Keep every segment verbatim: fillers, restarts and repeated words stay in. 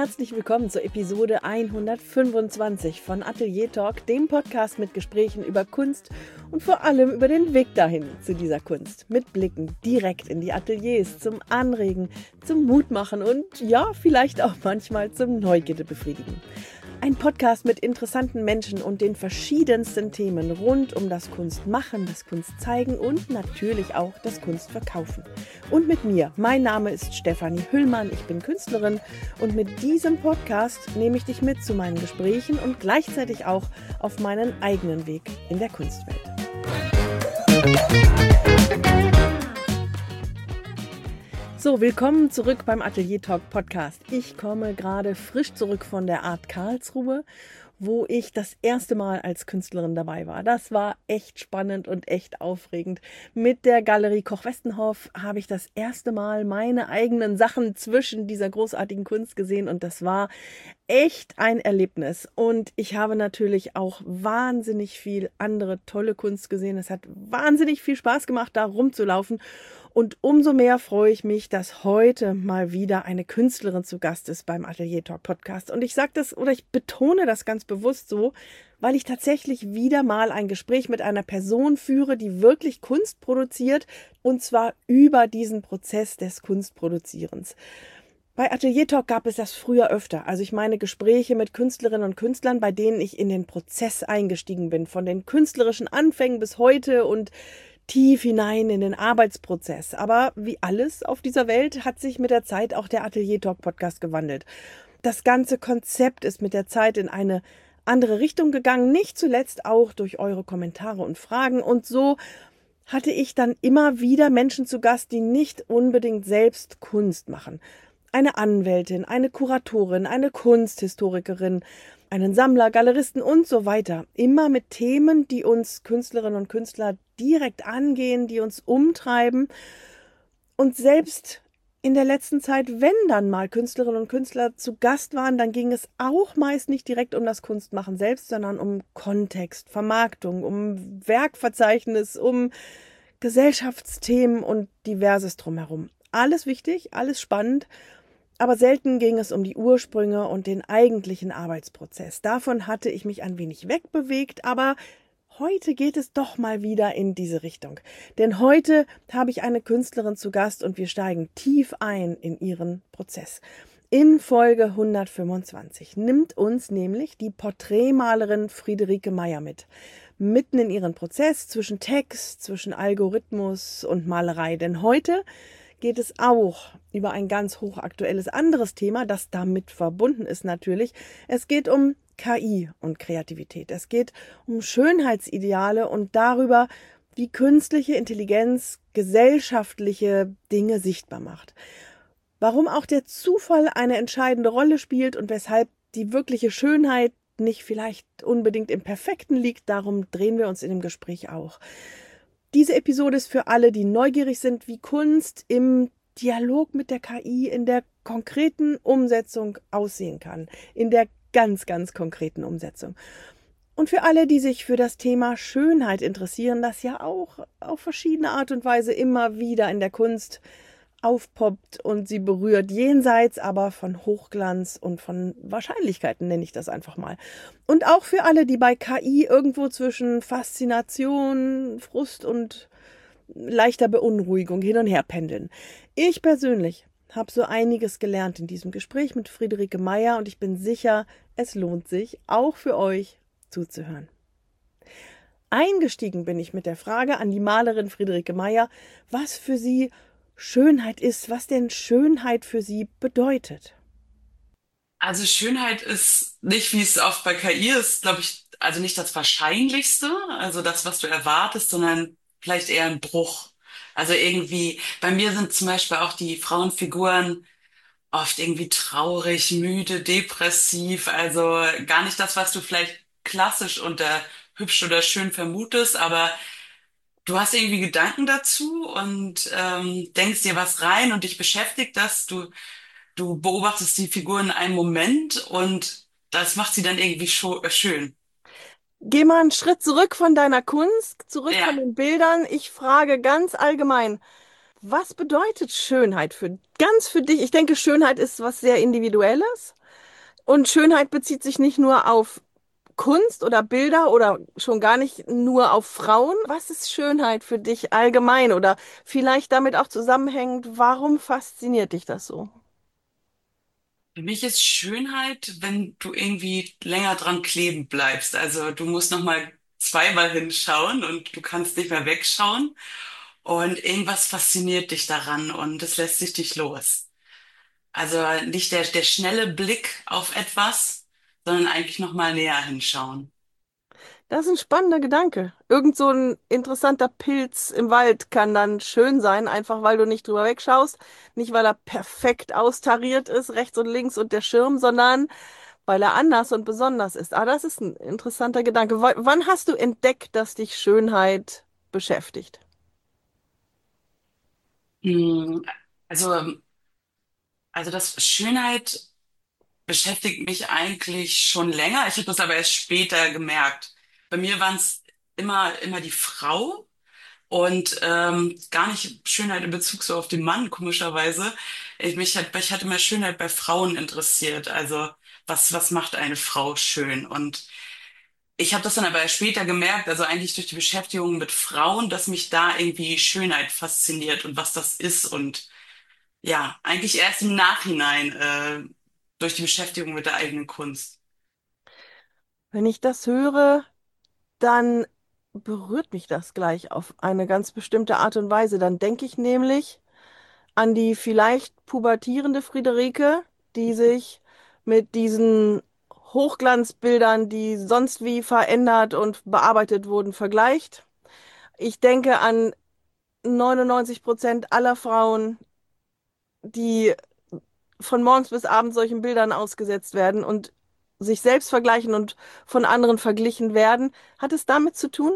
Herzlich willkommen zur Episode hundertfünfundzwanzig von Atelier Talk, dem Podcast mit Gesprächen über Kunst und vor allem über den Weg dahin zu dieser Kunst. Mit Blicken direkt in die Ateliers, zum Anregen, zum Mutmachen und ja, vielleicht auch manchmal zum Neugierde befriedigen. Ein Podcast mit interessanten Menschen und den verschiedensten Themen rund um das Kunstmachen, das Kunstzeigen und natürlich auch das Kunstverkaufen. Und mit mir, mein Name ist Stefanie Hüllmann, ich bin Künstlerin und mit diesem Podcast nehme ich dich mit zu meinen Gesprächen und gleichzeitig auch auf meinen eigenen Weg in der Kunstwelt. So, willkommen zurück beim Atelier Talk Podcast. Ich komme gerade frisch zurück von der Art Karlsruhe, wo ich das erste Mal als Künstlerin dabei war. Das war echt spannend und echt aufregend. Mit der Galerie Koch-Westenhoff habe ich das erste Mal meine eigenen Sachen zwischen dieser großartigen Kunst gesehen und das war echt ein Erlebnis. Und ich habe natürlich auch wahnsinnig viel andere tolle Kunst gesehen. Es hat wahnsinnig viel Spaß gemacht, da rumzulaufen. Und umso mehr freue ich mich, dass heute mal wieder eine Künstlerin zu Gast ist beim Atelier Talk Podcast. Und ich sage das oder ich betone das ganz bewusst so, weil ich tatsächlich wieder mal ein Gespräch mit einer Person führe, die wirklich Kunst produziert und zwar über diesen Prozess des Kunstproduzierens. Bei Atelier Talk gab es das früher öfter. Also ich meine Gespräche mit Künstlerinnen und Künstlern, bei denen ich in den Prozess eingestiegen bin, von den künstlerischen Anfängen bis heute und tief hinein in den Arbeitsprozess. Aber wie alles auf dieser Welt hat sich mit der Zeit auch der Atelier Talk Podcast gewandelt. Das ganze Konzept ist mit der Zeit in eine andere Richtung gegangen, nicht zuletzt auch durch eure Kommentare und Fragen. Und so hatte ich dann immer wieder Menschen zu Gast, die nicht unbedingt selbst Kunst machen. Eine Anwältin, eine Kuratorin, eine Kunsthistorikerin, einen Sammler, Galeristen und so weiter. Immer mit Themen, die uns Künstlerinnen und Künstler direkt angehen, die uns umtreiben. Und selbst in der letzten Zeit, wenn dann mal Künstlerinnen und Künstler zu Gast waren, dann ging es auch meist nicht direkt um das Kunstmachen selbst, sondern um Kontext, Vermarktung, um Werkverzeichnis, um Gesellschaftsthemen und diverses drumherum. Alles wichtig, alles spannend. Aber selten ging es um die Ursprünge und den eigentlichen Arbeitsprozess. Davon hatte ich mich ein wenig wegbewegt, aber heute geht es doch mal wieder in diese Richtung. Denn heute habe ich eine Künstlerin zu Gast und wir steigen tief ein in ihren Prozess. In Folge hundertfünfundzwanzig nimmt uns nämlich die Porträtmalerin Friederike Meier mit. Mitten in ihren Prozess zwischen Text, zwischen Algorithmus und Malerei. Denn heute geht es auch über ein ganz hochaktuelles anderes Thema, das damit verbunden ist natürlich. Es geht um K I und Kreativität. Es geht um Schönheitsideale und darüber, wie künstliche Intelligenz gesellschaftliche Dinge sichtbar macht. Warum auch der Zufall eine entscheidende Rolle spielt und weshalb die wirkliche Schönheit nicht vielleicht unbedingt im Perfekten liegt, darum drehen wir uns in dem Gespräch auch. Diese Episode ist für alle, die neugierig sind, wie Kunst im Dialog mit der K I in der konkreten Umsetzung aussehen kann. In der ganz, ganz konkreten Umsetzung. Und für alle, die sich für das Thema Schönheit interessieren, das ja auch auf verschiedene Art und Weise immer wieder in der Kunst aufpoppt und sie berührt, jenseits aber von Hochglanz und von Wahrscheinlichkeiten, nenne ich das einfach mal. Und auch für alle, die bei K I irgendwo zwischen Faszination, Frust und leichter Beunruhigung hin und her pendeln. Ich persönlich habe so einiges gelernt in diesem Gespräch mit Friederike Meier und ich bin sicher, es lohnt sich, auch für euch zuzuhören. Eingestiegen bin ich mit der Frage an die Malerin Friederike Meier, was für sie Schönheit ist, was denn Schönheit für sie bedeutet. Also Schönheit ist nicht, wie es oft bei K I ist, glaube ich, also nicht das Wahrscheinlichste, also das, was du erwartest, sondern vielleicht eher ein Bruch. Also irgendwie, bei mir sind zum Beispiel auch die Frauenfiguren oft irgendwie traurig, müde, depressiv, also gar nicht das, was du vielleicht klassisch unter hübsch oder schön vermutest, aber du hast irgendwie Gedanken dazu und ähm, denkst dir was rein und dich beschäftigt das. Du, du beobachtest die Figur in einem Moment und das macht sie dann irgendwie scho- äh, schön. Geh mal einen Schritt zurück von deiner Kunst, zurück Ja, von den Bildern. Ich frage ganz allgemein, was bedeutet Schönheit für ganz für dich? Ich denke, Schönheit ist was sehr Individuelles. Und Schönheit bezieht sich nicht nur auf Kunst oder Bilder oder schon gar nicht nur auf Frauen. Was ist Schönheit für dich allgemein oder vielleicht damit auch zusammenhängend, warum fasziniert dich das so? Für mich ist Schönheit, wenn du irgendwie länger dran kleben bleibst. Also du musst noch mal zweimal hinschauen und du kannst nicht mehr wegschauen. Und irgendwas fasziniert dich daran und es lässt sich nicht los. Also nicht der, der schnelle Blick auf etwas, sondern eigentlich noch mal näher hinschauen. Das ist ein spannender Gedanke. Irgend so ein interessanter Pilz im Wald kann dann schön sein, einfach weil du nicht drüber wegschaust. Nicht, weil er perfekt austariert ist, rechts und links und der Schirm, sondern weil er anders und besonders ist. Ah, das ist ein interessanter Gedanke. W wann hast du entdeckt, dass dich Schönheit beschäftigt? Hm, Also, also das Schönheit beschäftigt mich eigentlich schon länger. Ich habe das aber erst später gemerkt. Bei mir waren es immer, immer die Frau und ähm, gar nicht Schönheit in Bezug so auf den Mann, komischerweise. Ich, mich hat, mich hat immer Schönheit bei Frauen interessiert. Also was, was macht eine Frau schön? Und ich habe das dann aber erst später gemerkt, also eigentlich durch die Beschäftigung mit Frauen, dass mich da irgendwie Schönheit fasziniert und was das ist. Und ja, eigentlich erst im Nachhinein äh, durch die Beschäftigung mit der eigenen Kunst. Wenn ich das höre, dann berührt mich das gleich auf eine ganz bestimmte Art und Weise. Dann denke ich nämlich an die vielleicht pubertierende Friederike, die sich mit diesen Hochglanzbildern, die sonst wie verändert und bearbeitet wurden, vergleicht. Ich denke an neunundneunzig Prozent aller Frauen, die von morgens bis abends solchen Bildern ausgesetzt werden und sich selbst vergleichen und von anderen verglichen werden. Hat es damit zu tun?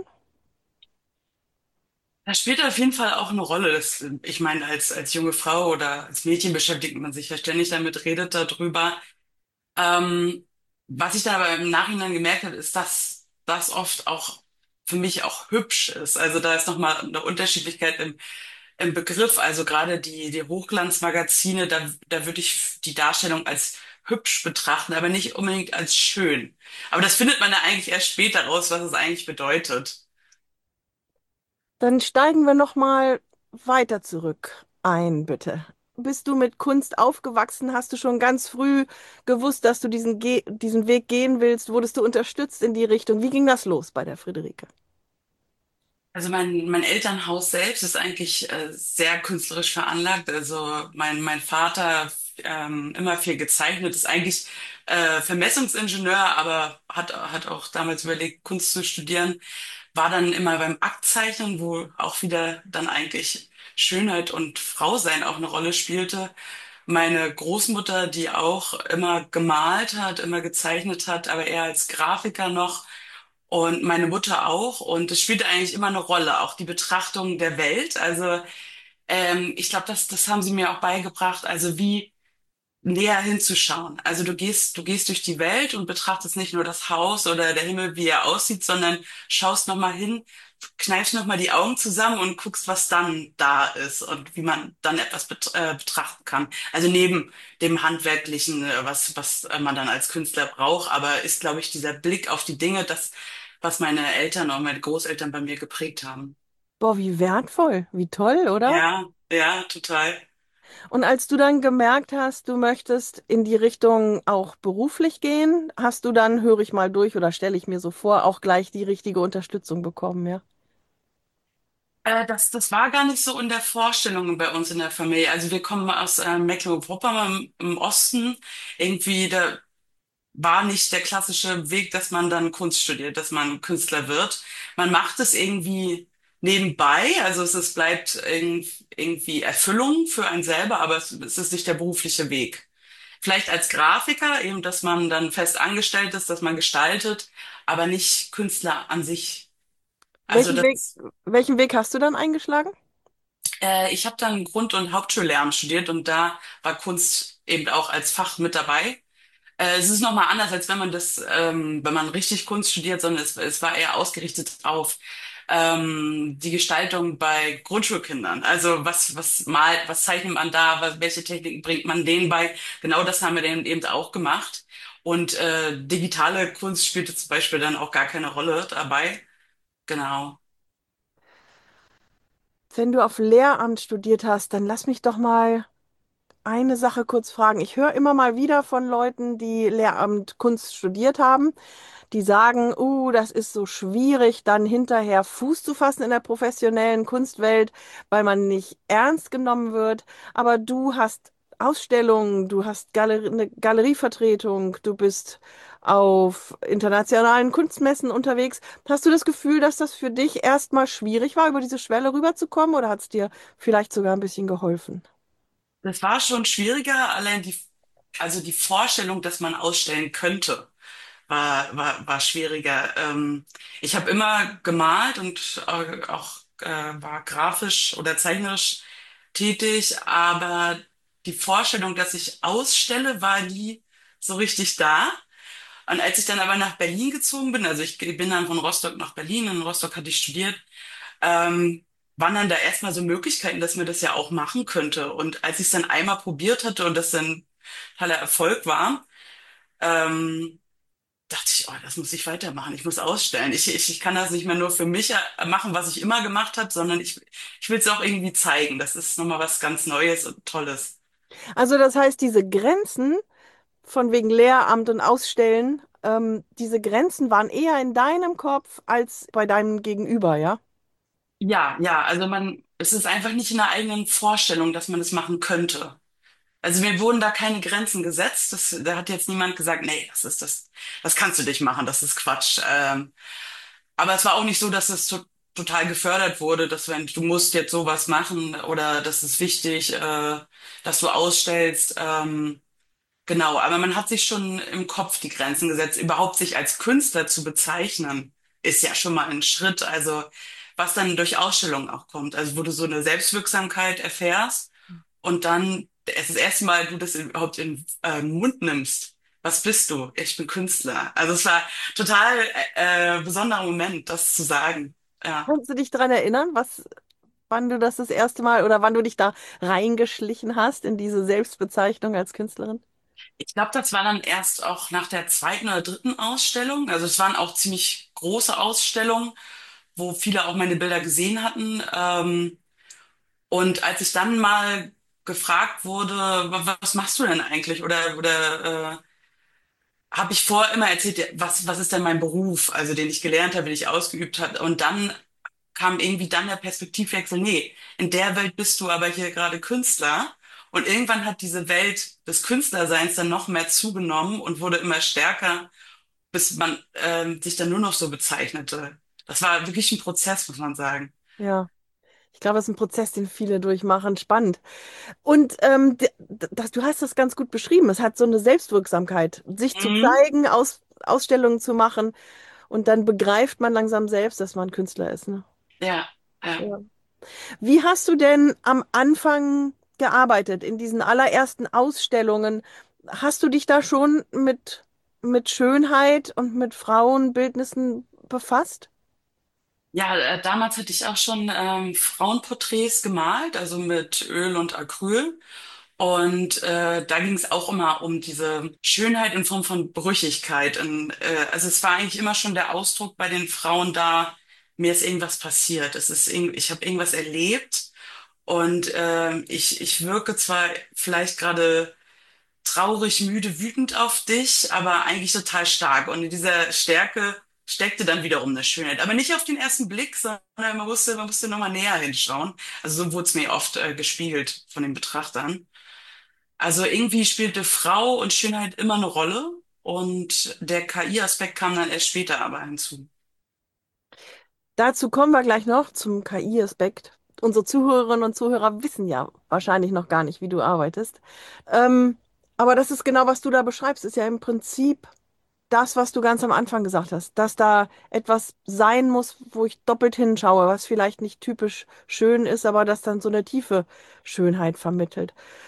Das spielt auf jeden Fall auch eine Rolle. Das, ich meine, als, als junge Frau oder als Mädchen beschäftigt man sich ja ständig damit, redet darüber. Ähm, Was ich dann aber im Nachhinein gemerkt habe, ist, dass das oft auch für mich auch hübsch ist. Also da ist nochmal eine Unterschiedlichkeit im, im Begriff. Also gerade die, die Hochglanzmagazine, da, da würde ich die Darstellung als hübsch betrachten, aber nicht unbedingt als schön. Aber das findet man ja eigentlich erst später raus, was es eigentlich bedeutet. Dann steigen wir noch mal weiter zurück ein, bitte. Bist du mit Kunst aufgewachsen? Hast du schon ganz früh gewusst, dass du diesen, Ge diesen Weg gehen willst? Wurdest du unterstützt in die Richtung? Wie ging das los bei der Friederike? Also mein, mein Elternhaus selbst ist eigentlich äh, sehr künstlerisch veranlagt. Also mein, mein Vater ähm, immer viel gezeichnet, ist eigentlich äh, Vermessungsingenieur, aber hat, hat auch damals überlegt, Kunst zu studieren. War dann immer beim Aktzeichnen, wo auch wieder dann eigentlich Schönheit und Frausein auch eine Rolle spielte. Meine Großmutter, die auch immer gemalt hat, immer gezeichnet hat, aber eher als Grafiker noch. Und meine Mutter auch. Und es spielte eigentlich immer eine Rolle, auch die Betrachtung der Welt. Also ähm, ich glaube, das, das haben sie mir auch beigebracht. Also wie näher hinzuschauen. Also du gehst, du gehst durch die Welt und betrachtest nicht nur das Haus oder der Himmel, wie er aussieht, sondern schaust nochmal hin, kneifst nochmal die Augen zusammen und guckst, was dann da ist und wie man dann etwas bet äh, betrachten kann. Also neben dem Handwerklichen, äh, was, was äh, man dann als Künstler braucht, aber ist, glaube ich, dieser Blick auf die Dinge, das, was meine Eltern und meine Großeltern bei mir geprägt haben. Boah, wie wertvoll, wie toll, oder? Ja, ja, total. Und als du dann gemerkt hast, du möchtest in die Richtung auch beruflich gehen, hast du dann, höre ich mal durch oder stelle ich mir so vor, auch gleich die richtige Unterstützung bekommen, ja? Äh, das, das war gar nicht so in der Vorstellung bei uns in der Familie. Also wir kommen aus äh, Mecklenburg-Vorpommern im, im Osten. Irgendwie, da war nicht der klassische Weg, dass man dann Kunst studiert, dass man Künstler wird. Man macht es irgendwie nebenbei. Also es, es bleibt irg- irgendwie Erfüllung für einen selber, aber es, es ist nicht der berufliche Weg. Vielleicht als Grafiker, eben, dass man dann fest angestellt ist, dass man gestaltet, aber nicht Künstler an sich. Also Welchen Weg, das welchen Weg hast du dann eingeschlagen? Äh, ich habe dann Grund- und Hauptschullehramt studiert und da war Kunst eben auch als Fach mit dabei. Äh, es ist nochmal anders, als wenn man das, ähm, wenn man richtig Kunst studiert, sondern es, es war eher ausgerichtet auf ähm, die Gestaltung bei Grundschulkindern. Also was, was malt, was zeichnet man da, was, welche Techniken bringt man denen bei? Genau das haben wir dann eben auch gemacht. Und äh, digitale Kunst spielte zum Beispiel dann auch gar keine Rolle dabei. Genau. Wenn du auf Lehramt studiert hast, dann lass mich doch mal eine Sache kurz fragen. Ich höre immer mal wieder von Leuten, die Lehramt Kunst studiert haben, die sagen, uh, das ist so schwierig, dann hinterher Fuß zu fassen in der professionellen Kunstwelt, weil man nicht ernst genommen wird. Aber du hast Ausstellungen, du hast Galerie, eine Galerievertretung, du bist auf internationalen Kunstmessen unterwegs. Hast du das Gefühl, dass das für dich erstmal schwierig war, über diese Schwelle rüberzukommen, oder hat es dir vielleicht sogar ein bisschen geholfen? Das war schon schwieriger, allein die, also die Vorstellung, dass man ausstellen könnte, war, war, war schwieriger. Ähm, ich habe immer gemalt und äh, auch äh, war grafisch oder zeichnerisch tätig, aber die Vorstellung, dass ich ausstelle, war nie so richtig da. Und als ich dann aber nach Berlin gezogen bin, also ich bin dann von Rostock nach Berlin, in Rostock hatte ich studiert, ähm, waren dann da erstmal so Möglichkeiten, dass man das ja auch machen könnte. Und als ich es dann einmal probiert hatte und das dann totaler Erfolg war, ähm, dachte ich, oh, das muss ich weitermachen. Ich muss ausstellen. Ich, ich, ich kann das nicht mehr nur für mich äh, machen, was ich immer gemacht habe, sondern ich, ich will es auch irgendwie zeigen. Das ist nochmal was ganz Neues und Tolles. Also das heißt, diese Grenzen von wegen Lehramt und Ausstellen, ähm, diese Grenzen waren eher in deinem Kopf als bei deinem Gegenüber, ja? Ja, ja, also man, es ist einfach nicht in der eigenen Vorstellung, dass man es machen könnte. Also mir wurden da keine Grenzen gesetzt. Das, da hat jetzt niemand gesagt, nee, das ist das, das kannst du nicht machen, das ist Quatsch. Ähm, aber es war auch nicht so, dass es to total gefördert wurde, dass wenn du musst jetzt sowas machen oder das ist wichtig, äh, dass du ausstellst. Ähm, genau, aber man hat sich schon im Kopf die Grenzen gesetzt. Überhaupt sich als Künstler zu bezeichnen, ist ja schon mal ein Schritt. Also was dann durch Ausstellungen auch kommt, also wo du so eine Selbstwirksamkeit erfährst und dann es das erste Mal du das überhaupt in äh, den Mund nimmst. Was bist du? Ich bin Künstler. Also es war total äh, besonderer Moment, das zu sagen. Ja. Kannst du dich daran erinnern, was, wann du das das erste Mal oder wann du dich da reingeschlichen hast in diese Selbstbezeichnung als Künstlerin? Ich glaube, das war dann erst auch nach der zweiten oder dritten Ausstellung. Also es waren auch ziemlich große Ausstellungen, wo viele auch meine Bilder gesehen hatten. Ähm, und als ich dann mal gefragt wurde, "Wa- was machst du denn eigentlich? Oder, oder äh, habe ich vorher immer erzählt, ja, was, was ist denn mein Beruf, also den ich gelernt habe, den ich ausgeübt habe. Und dann kam irgendwie dann der Perspektivwechsel, nee, in der Welt bist du aber hier gerade Künstler. Und irgendwann hat diese Welt des Künstlerseins dann noch mehr zugenommen und wurde immer stärker, bis man ähm, sich dann nur noch so bezeichnete. Das war wirklich ein Prozess, muss man sagen. Ja, ich glaube, das ist ein Prozess, den viele durchmachen. Spannend. Und ähm, d- d- das, du hast das ganz gut beschrieben. Es hat so eine Selbstwirksamkeit, sich zu Mhm. zeigen, Aus, Ausstellungen zu machen, und dann begreift man langsam selbst, dass man Künstler ist, ne? Ja, ja. Ja. Wie hast du denn am Anfang gearbeitet, in diesen allerersten Ausstellungen? Hast du dich da schon mit, mit Schönheit und mit Frauenbildnissen befasst? Ja, äh, damals hatte ich auch schon ähm, Frauenporträts gemalt, also mit Öl und Acryl. Und äh, da ging es auch immer um diese Schönheit in Form von Brüchigkeit. Und, äh, also es war eigentlich immer schon der Ausdruck bei den Frauen da, mir ist irgendwas passiert. Es ist irgend, ich habe irgendwas erlebt und äh, ich, ich wirke zwar vielleicht gerade traurig, müde, wütend auf dich, aber eigentlich total stark. Und in dieser Stärke steckte dann wiederum eine Schönheit. Aber nicht auf den ersten Blick, sondern man musste, man musste nochmal näher hinschauen. Also so wurde es mir oft äh, gespiegelt von den Betrachtern. Also irgendwie spielte Frau und Schönheit immer eine Rolle und der K I-Aspekt kam dann erst später aber hinzu. Dazu kommen wir gleich noch zum K I-Aspekt. Unsere Zuhörerinnen und Zuhörer wissen ja wahrscheinlich noch gar nicht, wie du arbeitest. Ähm, aber das ist genau, was du da beschreibst, ist ja im Prinzip das, was du ganz am Anfang gesagt hast, dass da etwas sein muss, wo ich doppelt hinschaue, was vielleicht nicht typisch schön ist, aber das dann so eine tiefe Schönheit vermittelt.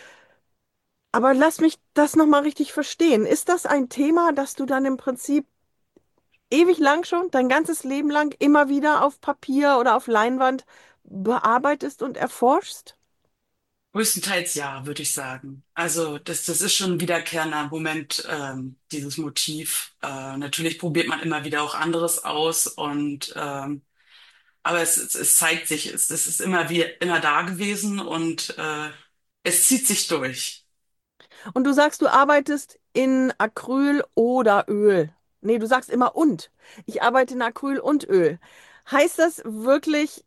Aber lass mich das nochmal richtig verstehen. Ist das ein Thema, das du dann im Prinzip ewig lang schon, dein ganzes Leben lang immer wieder auf Papier oder auf Leinwand bearbeitest und erforschst? Größtenteils ja, würde ich sagen. Also das, das ist schon ein wiederkehrender Moment, ähm, dieses Motiv. Äh, natürlich probiert man immer wieder auch anderes aus und ähm, aber es, es, es zeigt sich, es, es ist immer wie immer da gewesen und äh, es zieht sich durch. Und du sagst, du arbeitest in Acryl oder Öl. Nee, du sagst immer und. Ich arbeite in Acryl und Öl. Heißt das wirklich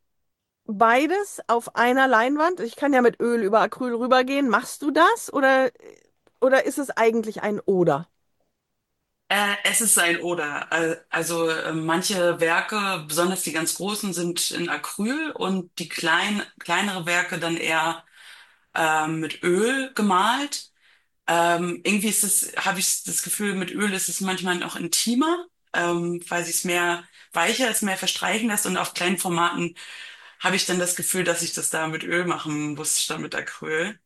beides auf einer Leinwand? Ich kann ja mit Öl über Acryl rübergehen. Machst du das oder, oder ist es eigentlich ein Oder? Äh, es ist ein Oder. Äh, Also äh, manche Werke, besonders die ganz großen, sind in Acryl und die klein, kleinere Werke dann eher ähm, mit Öl gemalt. Ähm, irgendwie ist es, habe ich das Gefühl, mit Öl ist es manchmal noch intimer, ähm, weil sich es mehr weicher ist, mehr verstreichen lässt. Und auf kleinen Formaten habe ich dann das Gefühl, dass ich das da mit Öl machen muss, statt mit Acryl.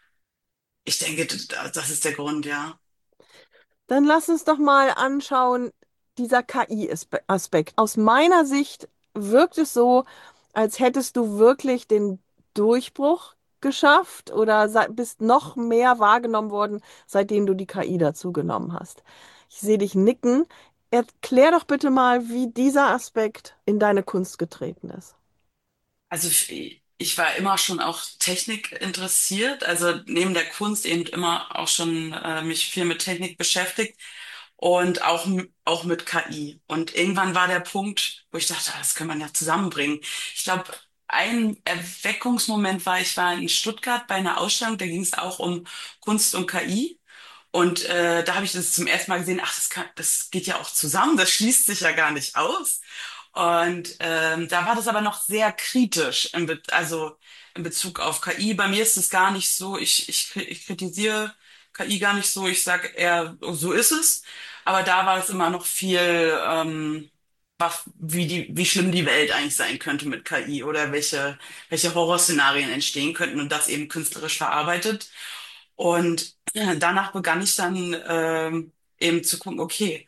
Ich denke, d- das ist der Grund, ja. Dann lass uns doch mal anschauen, dieser K I-Aspekt. Aus meiner Sicht wirkt es so, als hättest du wirklich den Durchbruch geschafft oder sei- bist noch mehr wahrgenommen worden, seitdem du die K I dazu genommen hast. Ich sehe dich nicken. Erklär doch bitte mal, wie dieser Aspekt in deine Kunst getreten ist. Also ich, ich war immer schon auch Technik interessiert, also neben der Kunst eben immer auch schon äh, mich viel mit Technik beschäftigt und auch, m- auch mit K I. Und irgendwann war der Punkt, wo ich dachte, ah, das kann man ja zusammenbringen. Ich glaube, ein Erweckungsmoment war, ich war in Stuttgart bei einer Ausstellung, da ging es auch um Kunst und K I. Und äh, da habe ich das zum ersten Mal gesehen, ach, das kann, das geht ja auch zusammen, das schließt sich ja gar nicht aus. Und ähm, da war das aber noch sehr kritisch, in Be also in Bezug auf K I. Bei mir ist es gar nicht so, ich, ich, ich kritisiere K I gar nicht so, ich sage eher, oh, so ist es. Aber da war es immer noch viel, ähm, was, wie die, wie schlimm die Welt eigentlich sein könnte mit K I oder welche, welche Horrorszenarien entstehen könnten und das eben künstlerisch verarbeitet. Und ja, danach begann ich dann ähm, eben zu gucken, okay,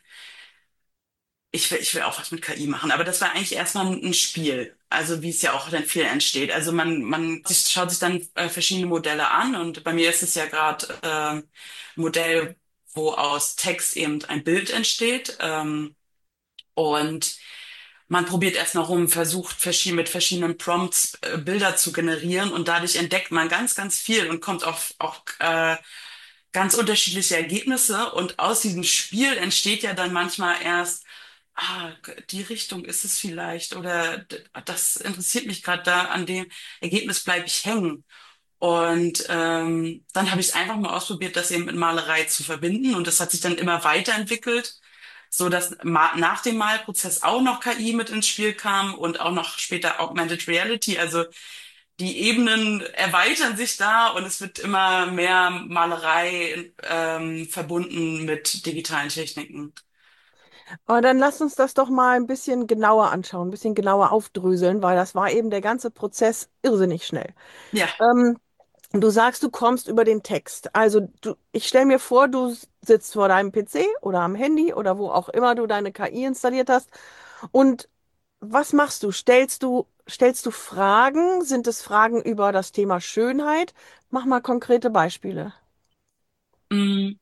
ich will, ich will auch was mit K I machen. Aber das war eigentlich erstmal ein ein Spiel. Also wie es ja auch dann viel entsteht. Also man, man sich- schaut sich dann äh, verschiedene Modelle an und bei mir ist es ja gerade äh, ein Modell, wo aus Text eben ein Bild entsteht. Ähm, und man probiert erst noch rum, versucht verschieden, mit verschiedenen Prompts äh, Bilder zu generieren und dadurch entdeckt man ganz, ganz viel und kommt auf auch äh, ganz unterschiedliche Ergebnisse. Und aus diesem Spiel entsteht ja dann manchmal erst, ah, die Richtung ist es vielleicht oder d- das interessiert mich gerade, da an dem Ergebnis bleibe ich hängen. Und ähm, dann habe ich es einfach mal ausprobiert, das eben mit Malerei zu verbinden. Und das hat sich dann immer weiterentwickelt, so dass ma nach dem Malprozess auch noch K I mit ins Spiel kam und auch noch später Augmented Reality. Also die Ebenen erweitern sich da und es wird immer mehr Malerei ähm, verbunden mit digitalen Techniken. Aber dann lass uns das doch mal ein bisschen genauer anschauen, ein bisschen genauer aufdröseln, weil das war eben der ganze Prozess irrsinnig schnell. Ja. Ähm, Du sagst, du kommst über den Text. Also du, ich stelle mir vor, du sitzt vor deinem P C oder am Handy oder wo auch immer du deine K I installiert hast. Und was machst du? Stellst du, stellst du Fragen? Sind es Fragen über das Thema Schönheit? Mach mal konkrete Beispiele. Mm.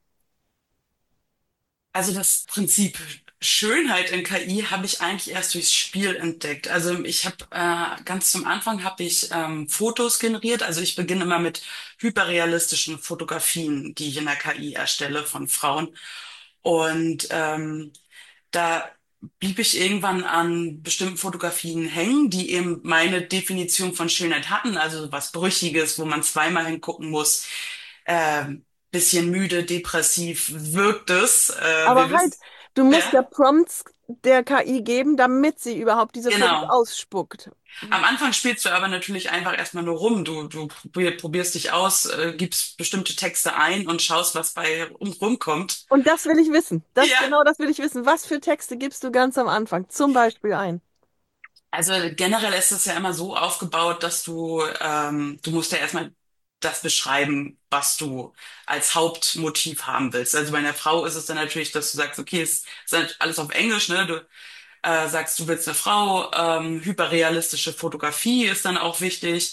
Also das Prinzip Schönheit in K I habe ich eigentlich erst durchs Spiel entdeckt. Also ich habe äh, ganz zum Anfang habe ich ähm, Fotos generiert. Also ich beginne immer mit hyperrealistischen Fotografien, die ich in der K I erstelle von Frauen. Und ähm, da blieb ich irgendwann an bestimmten Fotografien hängen, die eben meine Definition von Schönheit hatten. Also was Brüchiges, wo man zweimal hingucken muss. Ähm, bisschen müde, depressiv wirkt es. Äh, wir Aber halt, wissen, du musst ja ja, Prompts der K I geben, damit sie überhaupt diese Fotos genau. ausspuckt. Am Anfang spielst du aber natürlich einfach erstmal nur rum. Du, du probier- probierst dich aus, äh, gibst bestimmte Texte ein und schaust, was bei rum, rumkommt. Und das will ich wissen. Das, Ja. genau das will ich wissen. Was für Texte gibst du ganz am Anfang? Zum Beispiel ein. Also generell ist es ja immer so aufgebaut, dass du, ähm, du musst ja erstmal das beschreiben, was du als Hauptmotiv haben willst. Also bei einer Frau ist es dann natürlich, dass du sagst, okay, es ist halt alles auf Englisch, ne? Du äh, sagst, du willst eine Frau, ähm, hyperrealistische Fotografie ist dann auch wichtig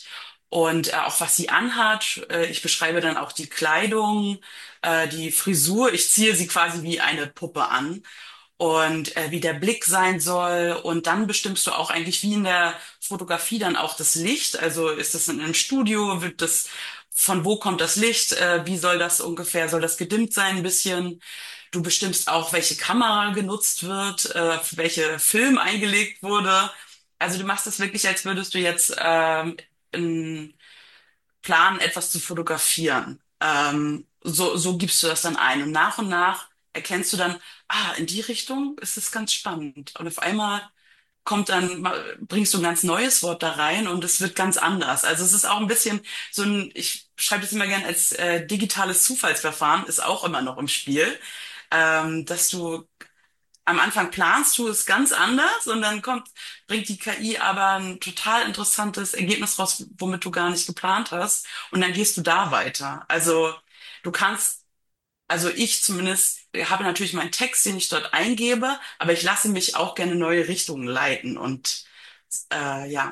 und äh, auch was sie anhat. Äh, ich beschreibe dann auch die Kleidung, äh, die Frisur. Ich ziehe sie quasi wie eine Puppe an und äh, wie der Blick sein soll. Und dann bestimmst du auch eigentlich wie in der Fotografie dann auch das Licht. Also ist das in einem Studio, wird das, von wo kommt das Licht? Äh, wie soll das ungefähr, soll das gedimmt sein ein bisschen? Du bestimmst auch, welche Kamera genutzt wird, äh, welche Film eingelegt wurde. Also du machst das wirklich, als würdest du jetzt ähm, einen Plan, etwas zu fotografieren. Ähm, so, so gibst du das dann ein. Und nach und nach erkennst du dann, ah, in die Richtung ist es ganz spannend. Und auf einmal kommt dann, ma- bringst du ein ganz neues Wort da rein und es wird ganz anders. Also es ist auch ein bisschen so ein, ich schreibe das immer gern als äh, digitales Zufallsverfahren, ist auch immer noch im Spiel, ähm, dass du am Anfang planst du es ganz anders und dann kommt, bringt die K I aber ein total interessantes Ergebnis raus, womit du gar nicht geplant hast. Und dann gehst du da weiter. Also du kannst, also ich zumindest habe natürlich meinen Text, den ich dort eingebe, aber ich lasse mich auch gerne in neue Richtungen leiten. Und äh, ja.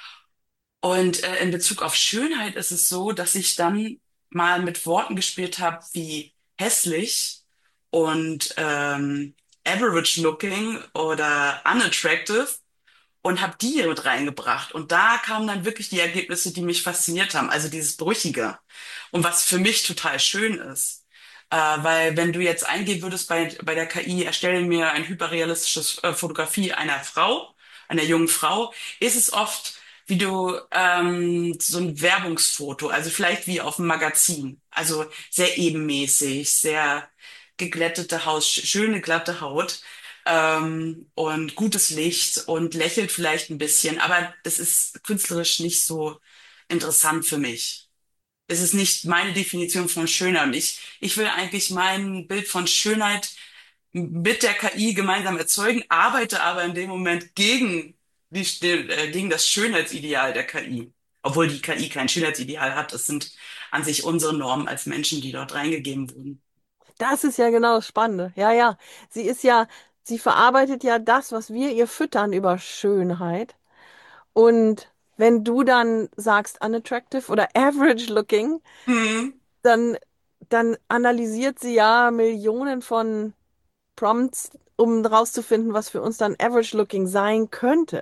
Und äh, in Bezug auf Schönheit ist es so, dass ich dann mal mit Worten gespielt habe wie hässlich und ähm, average looking oder unattractive und habe die hier mit reingebracht. Und da kamen dann wirklich die Ergebnisse, die mich fasziniert haben, also dieses Brüchige. Und was für mich total schön ist. Äh, weil wenn du jetzt eingeben würdest bei, bei der K I, erstelle mir ein hyperrealistisches äh, Fotografie einer Frau, einer jungen Frau, ist es oft wie du ähm, so ein Werbungsfoto, also vielleicht wie auf dem Magazin, also sehr ebenmäßig, sehr geglättete Haut, sch- schöne glatte Haut ähm, und gutes Licht und lächelt vielleicht ein bisschen, aber das ist künstlerisch nicht so interessant für mich. Es ist nicht meine Definition von Schönheit und ich, ich will eigentlich mein Bild von Schönheit mit der K I gemeinsam erzeugen, arbeite aber in dem Moment gegen die, äh, gegen das Schönheitsideal der K I. Obwohl die K I kein Schönheitsideal hat, es sind an sich unsere Normen als Menschen, die dort reingegeben wurden. Das ist ja genau das Spannende. Ja, ja. Sie ist ja, sie verarbeitet ja das, was wir ihr füttern über Schönheit. Und wenn du dann sagst unattractive oder average looking, Hm. dann, dann analysiert sie ja Millionen von Prompts, um rauszufinden, was für uns dann average looking sein könnte.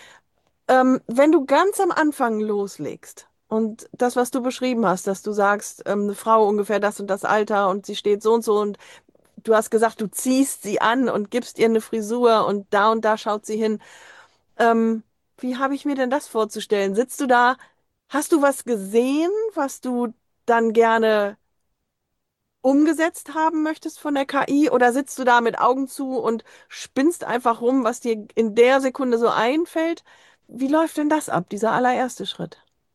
Ähm, wenn du ganz am Anfang loslegst und das, was du beschrieben hast, dass du sagst, ähm, eine Frau ungefähr das und das Alter und sie steht so und so und du hast gesagt, du ziehst sie an und gibst ihr eine Frisur und da und da schaut sie hin. Ähm, wie habe ich mir denn das vorzustellen? Sitzt du da, hast du was gesehen, was du dann gerne umgesetzt haben möchtest von der K I oder sitzt du da mit Augen zu und spinnst einfach rum, was dir in der Sekunde so einfällt? Wie läuft denn das ab, dieser allererste Schritt?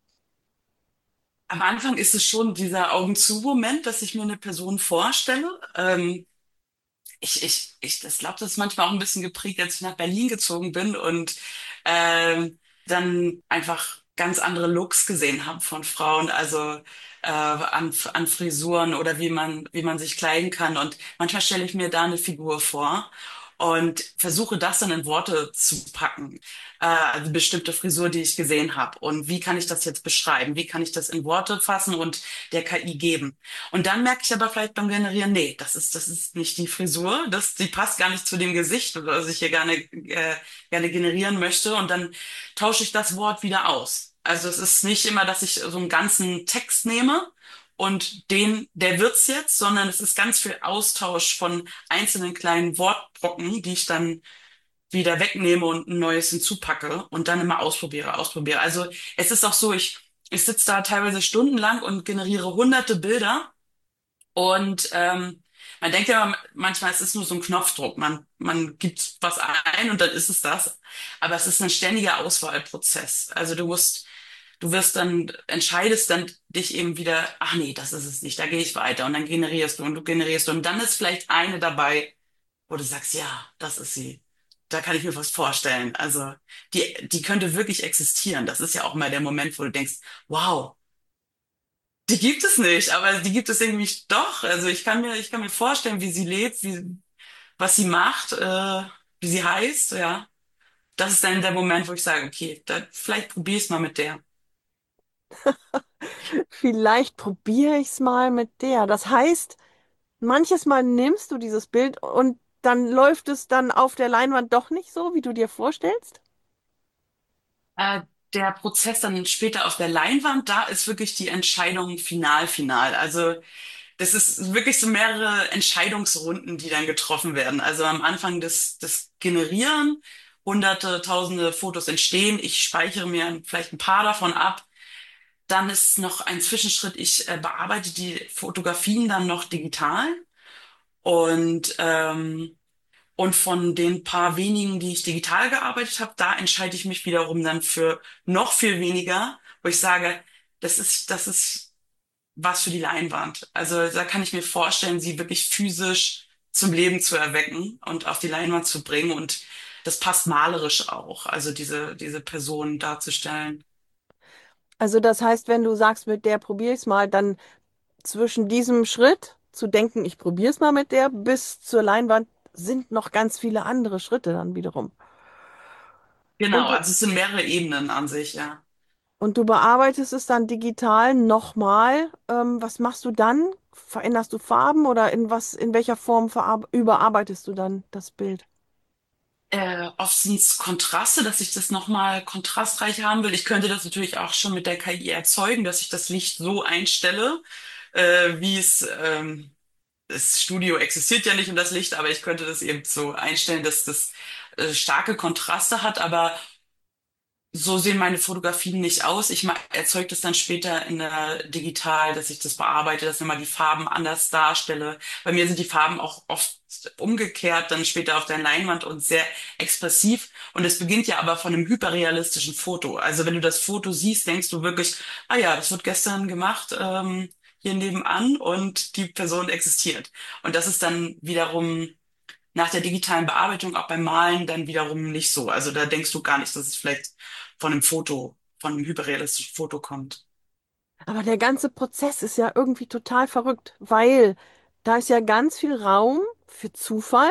Am Anfang ist es schon dieser Augen zu-Moment, dass ich mir eine Person vorstelle. Ähm, ich, ich, ich, das glaube, das ist manchmal auch ein bisschen geprägt, als ich nach Berlin gezogen bin und ähm, dann einfach ganz andere Looks gesehen habe von Frauen, also äh, an, an Frisuren oder wie man, wie man sich kleiden kann. Und manchmal stelle ich mir da eine Figur vor und versuche das dann in Worte zu packen. Äh, also bestimmte Frisur, die ich gesehen habe. Und wie kann ich das jetzt beschreiben? Wie kann ich das in Worte fassen und der K I geben? Und dann merke ich aber vielleicht beim Generieren, nee, das ist, das ist nicht die Frisur, das, die passt gar nicht zu dem Gesicht, das ich hier gerne, äh, gerne generieren möchte. Und dann tausche ich das Wort wieder aus. Also es ist nicht immer, dass ich so einen ganzen Text nehme und den, der wird's jetzt, sondern es ist ganz viel Austausch von einzelnen kleinen Wortbrocken, die ich dann wieder wegnehme und ein neues hinzupacke und dann immer ausprobiere, ausprobiere. Also es ist auch so, ich, ich sitze da teilweise stundenlang und generiere hunderte Bilder und ähm, man denkt ja manchmal, es ist nur so ein Knopfdruck. Man, man gibt was ein und dann ist es das. Aber es ist ein ständiger Auswahlprozess. Also du musst, du wirst dann, entscheidest dann dich eben wieder, ach nee, das ist es nicht, da gehe ich weiter. Und dann generierst du und du generierst du. Und dann ist vielleicht eine dabei, wo du sagst, ja, das ist sie. Da kann ich mir was vorstellen. Also die, die könnte wirklich existieren. Das ist ja auch mal der Moment, wo du denkst, wow. Die gibt es nicht, aber die gibt es irgendwie doch. Also ich kann mir, ich kann mir vorstellen, wie sie lebt, wie, was sie macht, äh, wie sie heißt, ja. Das ist dann der Moment, wo ich sage, okay, da, vielleicht probier es mal mit der. Vielleicht probiere ich es mal mit der. Das heißt, manches Mal nimmst du dieses Bild und dann läuft es dann auf der Leinwand doch nicht so, wie du dir vorstellst? Äh, Der Prozess dann später auf der Leinwand, da ist wirklich die Entscheidung final, final. Also das ist wirklich so mehrere Entscheidungsrunden, die dann getroffen werden. Also am Anfang des, des Generieren, hunderte, tausende Fotos entstehen. Ich speichere mir vielleicht ein paar davon ab. Dann ist noch ein Zwischenschritt. Ich äh, bearbeite die Fotografien dann noch digital. Und ähm, Und von den paar wenigen, die ich digital gearbeitet habe, da entscheide ich mich wiederum dann für noch viel weniger, wo ich sage, das ist, das ist was für die Leinwand. Also da kann ich mir vorstellen, sie wirklich physisch zum Leben zu erwecken und auf die Leinwand zu bringen. Und das passt malerisch auch, also diese, diese Person darzustellen. Also das heißt, wenn du sagst, mit der probiere ich es mal, dann zwischen diesem Schritt zu denken, ich probiere es mal mit der, bis zur Leinwand sind noch ganz viele andere Schritte dann wiederum. Und Genau, du, also es sind mehrere Ebenen an sich, ja. und du bearbeitest es dann digital nochmal. Ähm, was machst du dann? Veränderst du Farben oder in was, in welcher Form verarbe- überarbeitest du dann das Bild? Äh, oft sind es Kontraste, dass ich das nochmal kontrastreich haben will. Ich könnte das natürlich auch schon mit der K I erzeugen, dass ich das Licht so einstelle, äh, wie es, ähm, das Studio existiert ja nicht um das Licht, aber ich könnte das eben so einstellen, dass das äh, starke Kontraste hat, aber so sehen meine Fotografien nicht aus. Ich ma- erzeuge das dann später in der digital, dass ich das bearbeite, dass ich mal die Farben anders darstelle. Bei mir sind die Farben auch oft umgekehrt, dann später auf der Leinwand und sehr expressiv. Und es beginnt ja aber von einem hyperrealistischen Foto. Also wenn du das Foto siehst, denkst du wirklich, ah ja, das wird gestern gemacht, ähm, hier nebenan und die Person existiert. Und das ist dann wiederum nach der digitalen Bearbeitung auch beim Malen dann wiederum nicht so. Also da denkst du gar nicht, dass es vielleicht von einem Foto, von einem hyperrealistischen Foto kommt. Aber der ganze Prozess ist ja irgendwie total verrückt, weil da ist ja ganz viel Raum für Zufall.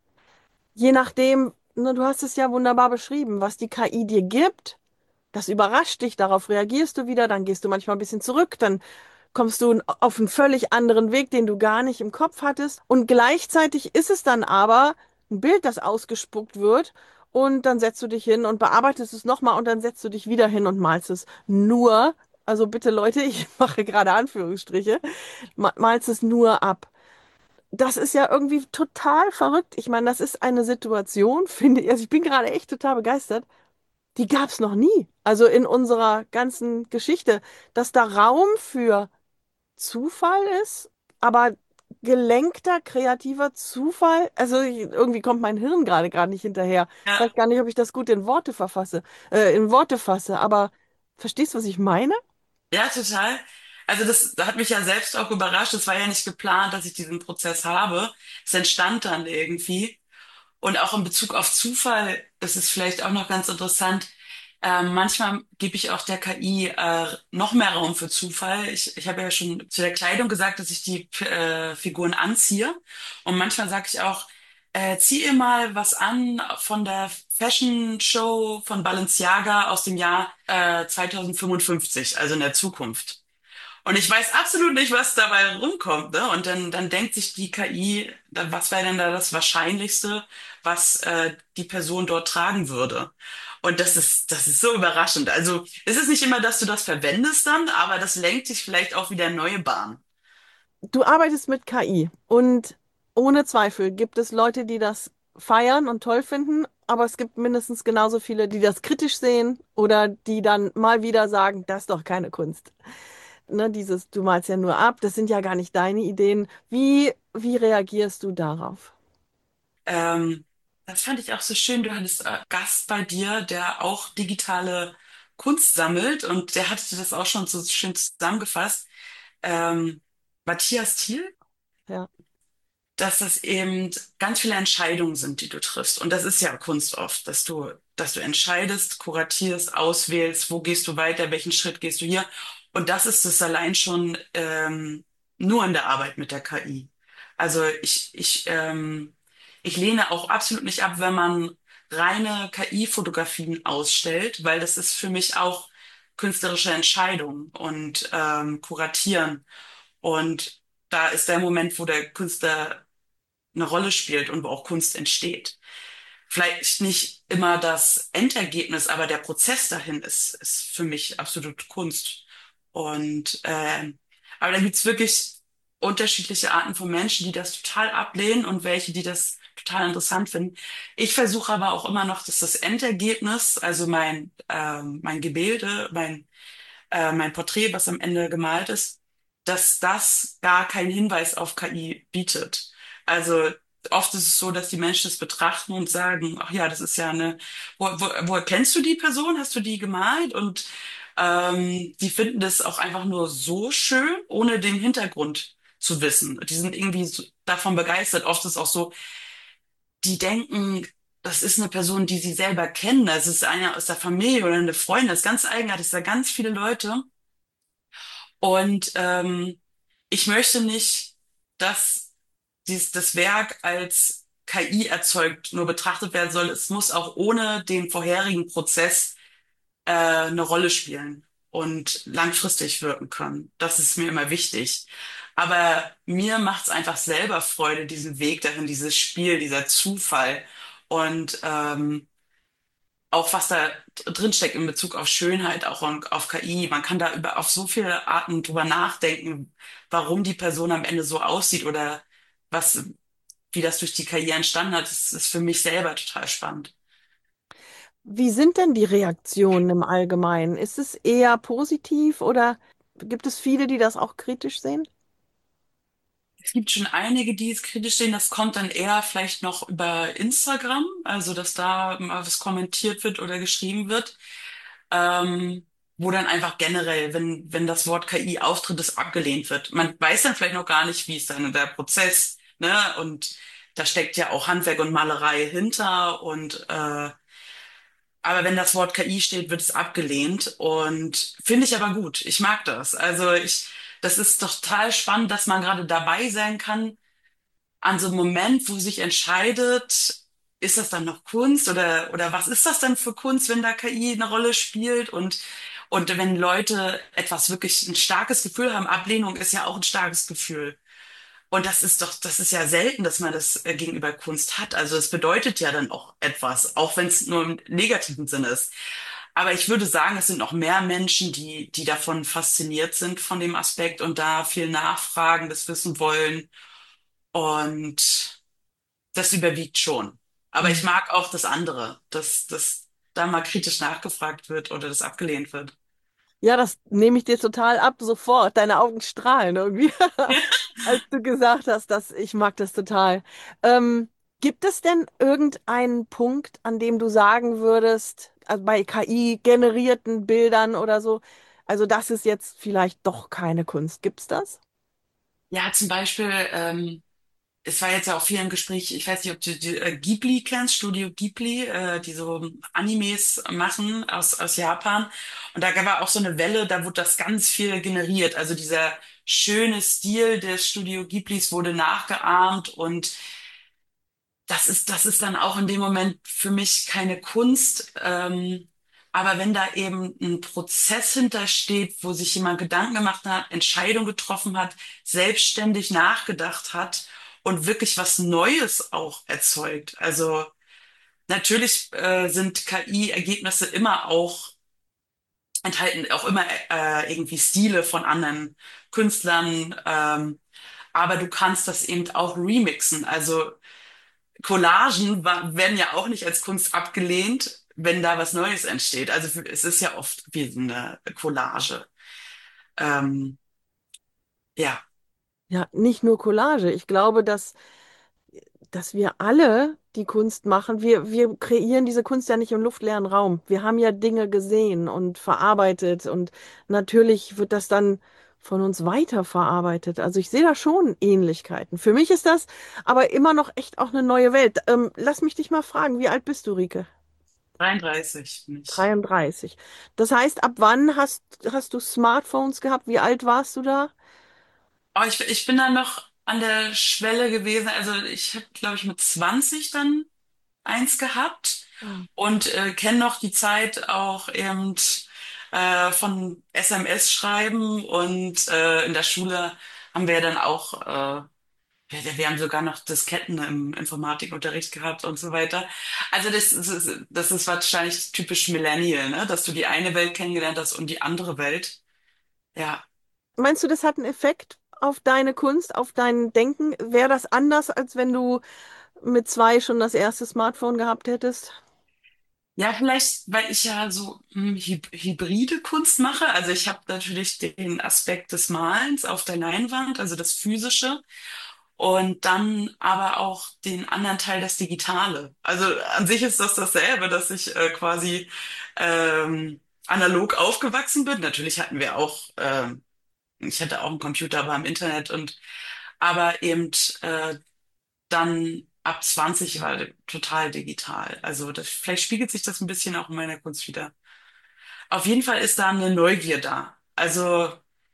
Je nachdem, ne, du hast es ja wunderbar beschrieben, was die K I dir gibt, das überrascht dich, darauf reagierst du wieder, dann gehst du manchmal ein bisschen zurück, dann kommst du auf einen völlig anderen Weg, den du gar nicht im Kopf hattest. Und gleichzeitig ist es dann aber ein Bild, das ausgespuckt wird. Und dann setzt du dich hin und bearbeitest es nochmal und dann setzt du dich wieder hin und malst es. Nur, also bitte Leute, ich mache gerade Anführungsstriche, ma- malst es nur ab. Das ist ja irgendwie total verrückt. Ich meine, das ist eine Situation, finde ich. Also ich bin gerade echt total begeistert. Die gab es noch nie. Also in unserer ganzen Geschichte, dass da Raum für Zufall ist, aber gelenkter, kreativer Zufall. Also ich, irgendwie kommt mein Hirn gerade gerade nicht hinterher. Ich weiß Ja, gar nicht, ob ich das gut in Worte verfasse, äh, in Worte fasse. Aber verstehst du, was ich meine? ja, total. Also das hat mich ja selbst auch überrascht. Es war ja nicht geplant, dass ich diesen Prozess habe. Es entstand dann irgendwie. Und auch in Bezug auf Zufall, das ist vielleicht auch noch ganz interessant. Ähm, manchmal gebe ich auch der K I äh, noch mehr Raum für Zufall. Ich, ich habe ja schon zu der Kleidung gesagt, dass ich die äh, Figuren anziehe. Und manchmal sage ich auch, äh, zieh ihr mal was an von der Fashion Show von Balenciaga aus dem Jahr äh, zweitausendfünfundfünfzig, also in der Zukunft. Und ich weiß absolut nicht, was dabei rumkommt, ne? Und dann, dann denkt sich die K I, da- was wäre denn da das Wahrscheinlichste, was äh, die Person dort tragen würde? Und das ist, das ist so überraschend. Also es ist nicht immer, dass du das verwendest dann, aber das lenkt dich vielleicht auch wieder in neue Bahnen. Du arbeitest mit K I und ohne Zweifel gibt es Leute, die das feiern und toll finden, aber es gibt mindestens genauso viele, die das kritisch sehen oder die dann mal wieder sagen, das ist doch keine Kunst. Ne, dieses, du malst ja nur ab, das sind ja gar nicht deine Ideen. Wie, wie reagierst du darauf? Ähm, Das fand ich auch so schön. Du hattest äh, Gast bei dir, der auch digitale Kunst sammelt und der hatte das auch schon so schön zusammengefasst. Ähm, Matthias Thiel, Ja. dass das eben ganz viele Entscheidungen sind, die du triffst. Und das ist ja Kunst oft, dass du, dass du entscheidest, kuratierst, auswählst, wo gehst du weiter, welchen Schritt gehst du hier. Und das ist es allein schon ähm, nur in der Arbeit mit der K I. Also ich, ich, ähm, ich lehne auch absolut nicht ab, wenn man reine K I-Fotografien ausstellt, weil das ist für mich auch künstlerische Entscheidung und ähm, Kuratieren. Und da ist der Moment, wo der Künstler eine Rolle spielt und wo auch Kunst entsteht. Vielleicht nicht immer das Endergebnis, aber der Prozess dahin ist, ist für mich absolut Kunst. Und äh, aber da gibt's wirklich unterschiedliche Arten von Menschen, die das total ablehnen und welche, die das total interessant finden. Ich versuche aber auch immer noch, dass das Endergebnis, also mein ähm, mein Gebilde, mein äh, mein Porträt, was am Ende gemalt ist, dass das gar keinen Hinweis auf K I bietet. Also oft ist es so, dass die Menschen es betrachten und sagen, ach ja, das ist ja eine, wo, wo, woher kennst du die Person? Hast du die gemalt? Und ähm, die finden das auch einfach nur so schön, ohne den Hintergrund zu wissen. Die sind irgendwie so davon begeistert. Oft ist es auch so, die denken, das ist eine Person, die sie selber kennen. Das ist einer aus der Familie oder eine Freundin. Das ist ganz eigenartig. Es sind ganz viele Leute. Und ähm, ich möchte nicht, dass dies, das Werk als K I erzeugt nur betrachtet werden soll. Es muss auch ohne den vorherigen Prozess äh, eine Rolle spielen und langfristig wirken können. Das ist mir immer wichtig. Aber mir macht es einfach selber Freude, diesen Weg dahin, dieses Spiel, dieser Zufall. Und ähm, auch was da drin steckt in Bezug auf Schönheit, auch on- auf K I. Man kann da über, auf so viele Arten drüber nachdenken, warum die Person am Ende so aussieht oder was, wie das durch die K I entstanden hat. Das ist für mich selber total spannend. Wie sind denn die Reaktionen im Allgemeinen? Ist es eher positiv oder gibt es viele, die das auch kritisch sehen? Es gibt schon einige, die es kritisch sehen. Das kommt dann eher vielleicht noch über Instagram, also dass da mal was kommentiert wird oder geschrieben wird. Ähm, wo dann einfach generell, wenn, wenn das Wort K I auftritt, es abgelehnt wird. Man weiß dann vielleicht noch gar nicht, wie ist dann der Prozess, ne? Und da steckt ja auch Handwerk und Malerei hinter und äh, aber wenn das Wort K I steht, wird es abgelehnt und finde ich aber gut. Ich mag das. Also ich, das ist doch total spannend, dass man gerade dabei sein kann, an so einem Moment, wo sich entscheidet, ist das dann noch Kunst oder, oder was ist das denn für Kunst, wenn da K I eine Rolle spielt und, und wenn Leute etwas wirklich ein starkes Gefühl haben, Ablehnung ist ja auch ein starkes Gefühl. Und das ist doch, das ist ja selten, dass man das äh, gegenüber Kunst hat. Also es bedeutet ja dann auch etwas, auch wenn es nur im negativen Sinne ist. Aber ich würde sagen, es sind noch mehr Menschen, die, die davon fasziniert sind von dem Aspekt und da viel nachfragen, das wissen wollen. Und das überwiegt schon. Aber ich Mhm. mag auch das andere, dass, dass da mal kritisch nachgefragt wird oder das abgelehnt wird. Ja, das nehme ich dir total ab, sofort. Deine Augen strahlen irgendwie, Ja. als du gesagt hast, dass ich mag das total. Ähm, gibt es denn irgendeinen Punkt, an dem du sagen würdest, also bei K I-generierten Bildern oder so, also das ist jetzt vielleicht doch keine Kunst. Gibt's das? Ja, zum Beispiel, ähm, es war jetzt ja auch viel im Gespräch, ich weiß nicht, ob du die, äh, Ghibli kennst, Studio Ghibli, äh, die so Animes machen aus, aus Japan. Und da war auch so eine Welle, da wurde das ganz viel generiert. Also dieser schöne Stil des Studio Ghiblis wurde nachgeahmt und das ist, das ist dann auch in dem Moment für mich keine Kunst. Ähm, aber wenn da eben ein Prozess hintersteht, wo sich jemand Gedanken gemacht hat, Entscheidung getroffen hat, selbstständig nachgedacht hat und wirklich was Neues auch erzeugt. Also natürlich äh, sind K I-Ergebnisse immer auch enthalten, auch immer äh, irgendwie Stile von anderen Künstlern. Ähm, aber du kannst das eben auch remixen. Also Collagen wa- werden ja auch nicht als Kunst abgelehnt, wenn da was Neues entsteht. Also für- es ist ja oft wie eine Collage. Ähm, ja, Ja, nicht nur Collage. Ich glaube, dass dass wir alle die Kunst machen. Wir, wir kreieren diese Kunst ja nicht im luftleeren Raum. Wir haben ja Dinge gesehen und verarbeitet und natürlich wird das dann von uns weiterverarbeitet. Also ich sehe da schon Ähnlichkeiten. Für mich ist das aber immer noch echt auch eine neue Welt. Ähm, lass mich dich mal fragen, wie alt bist du, Rike? dreiunddreißig nicht. dreiunddreißig. Das heißt, ab wann hast, hast du Smartphones gehabt? Wie alt warst du da? Aber ich, ich bin dann noch an der Schwelle gewesen. Also ich habe, glaube ich, mit zwanzig dann eins gehabt Ah. und äh, kenne noch die Zeit auch eben. äh, von S M S schreiben und äh, in der Schule haben wir ja dann auch, äh, wir, wir haben sogar noch Disketten im Informatikunterricht gehabt und so weiter. Also das, das ist, das ist wahrscheinlich typisch Millennial, ne? Dass du die eine Welt kennengelernt hast und die andere Welt. Ja. Meinst du, das hat einen Effekt auf deine Kunst, auf dein Denken? Wäre das anders, als wenn du mit zwei schon das erste Smartphone gehabt hättest? Ja, vielleicht, weil ich ja so hm, hyb- hybride Kunst mache. Also ich habe natürlich den Aspekt des Malens auf der Leinwand, also das Physische, und dann aber auch den anderen Teil, das Digitale. Also an sich ist das dasselbe, dass ich äh, quasi ähm, analog aufgewachsen bin. Natürlich hatten wir auch, ähm, ich hatte auch einen Computer, aber im Internet und aber eben äh, dann ab zwanzig war total digital. Also das, vielleicht spiegelt sich das ein bisschen auch in meiner Kunst wieder. Auf jeden Fall ist da eine Neugier da. Also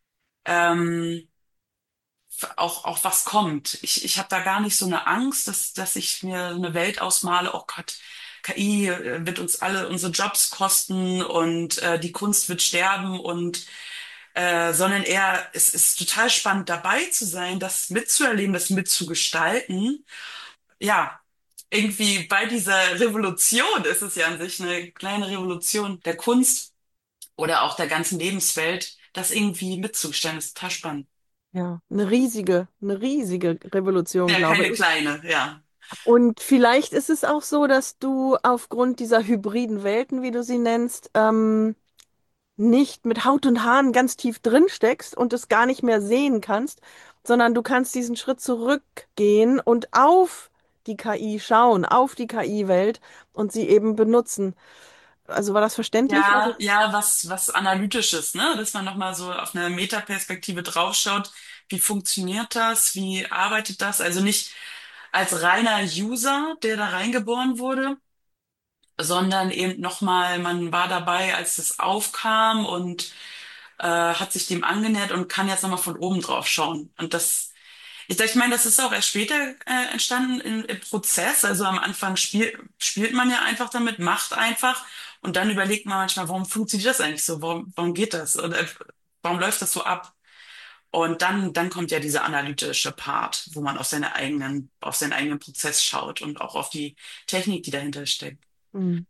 ähm, auch, auch was kommt. Ich, ich habe da gar nicht so eine Angst, dass, dass ich mir eine Welt ausmale, oh Gott, K I wird uns alle unsere Jobs kosten und äh, die Kunst wird sterben und äh, sondern eher, es ist total spannend dabei zu sein, das mitzuerleben, das mitzugestalten. Ja, irgendwie bei dieser Revolution ist es ja an sich eine kleine Revolution der Kunst oder auch der ganzen Lebenswelt, das irgendwie mitzustellen, ist total spannend. Ja, eine riesige, eine riesige Revolution, Ja, glaube keine ich. kleine, ja. Und vielleicht ist es auch so, dass du aufgrund dieser hybriden Welten, wie du sie nennst, ähm, nicht mit Haut und Haaren ganz tief drin steckst und es gar nicht mehr sehen kannst, sondern du kannst diesen Schritt zurückgehen und auf die K I schauen, auf die K I-Welt und sie eben benutzen. Also war das verständlich, was Ja, ich... ja, was, was Analytisches, ne? Dass man nochmal so auf eine Metaperspektive draufschaut. Wie funktioniert das? Wie arbeitet das? Also nicht als reiner User, der da reingeboren wurde, sondern eben nochmal, man war dabei, als es aufkam und äh, hat sich dem angenähert und kann jetzt nochmal von oben drauf schauen. Und das, ich, ich meine, das ist auch erst später äh, entstanden im, im Prozess. Also am Anfang spiel, spielt man ja einfach damit, macht einfach und dann überlegt man manchmal, warum funktioniert das eigentlich so? Warum, warum geht das? Oder äh, warum läuft das so ab? Und dann, dann kommt ja dieser analytische Part, wo man auf seine eigenen, auf seinen eigenen Prozess schaut und auch auf die Technik, die dahinter steckt. Hm.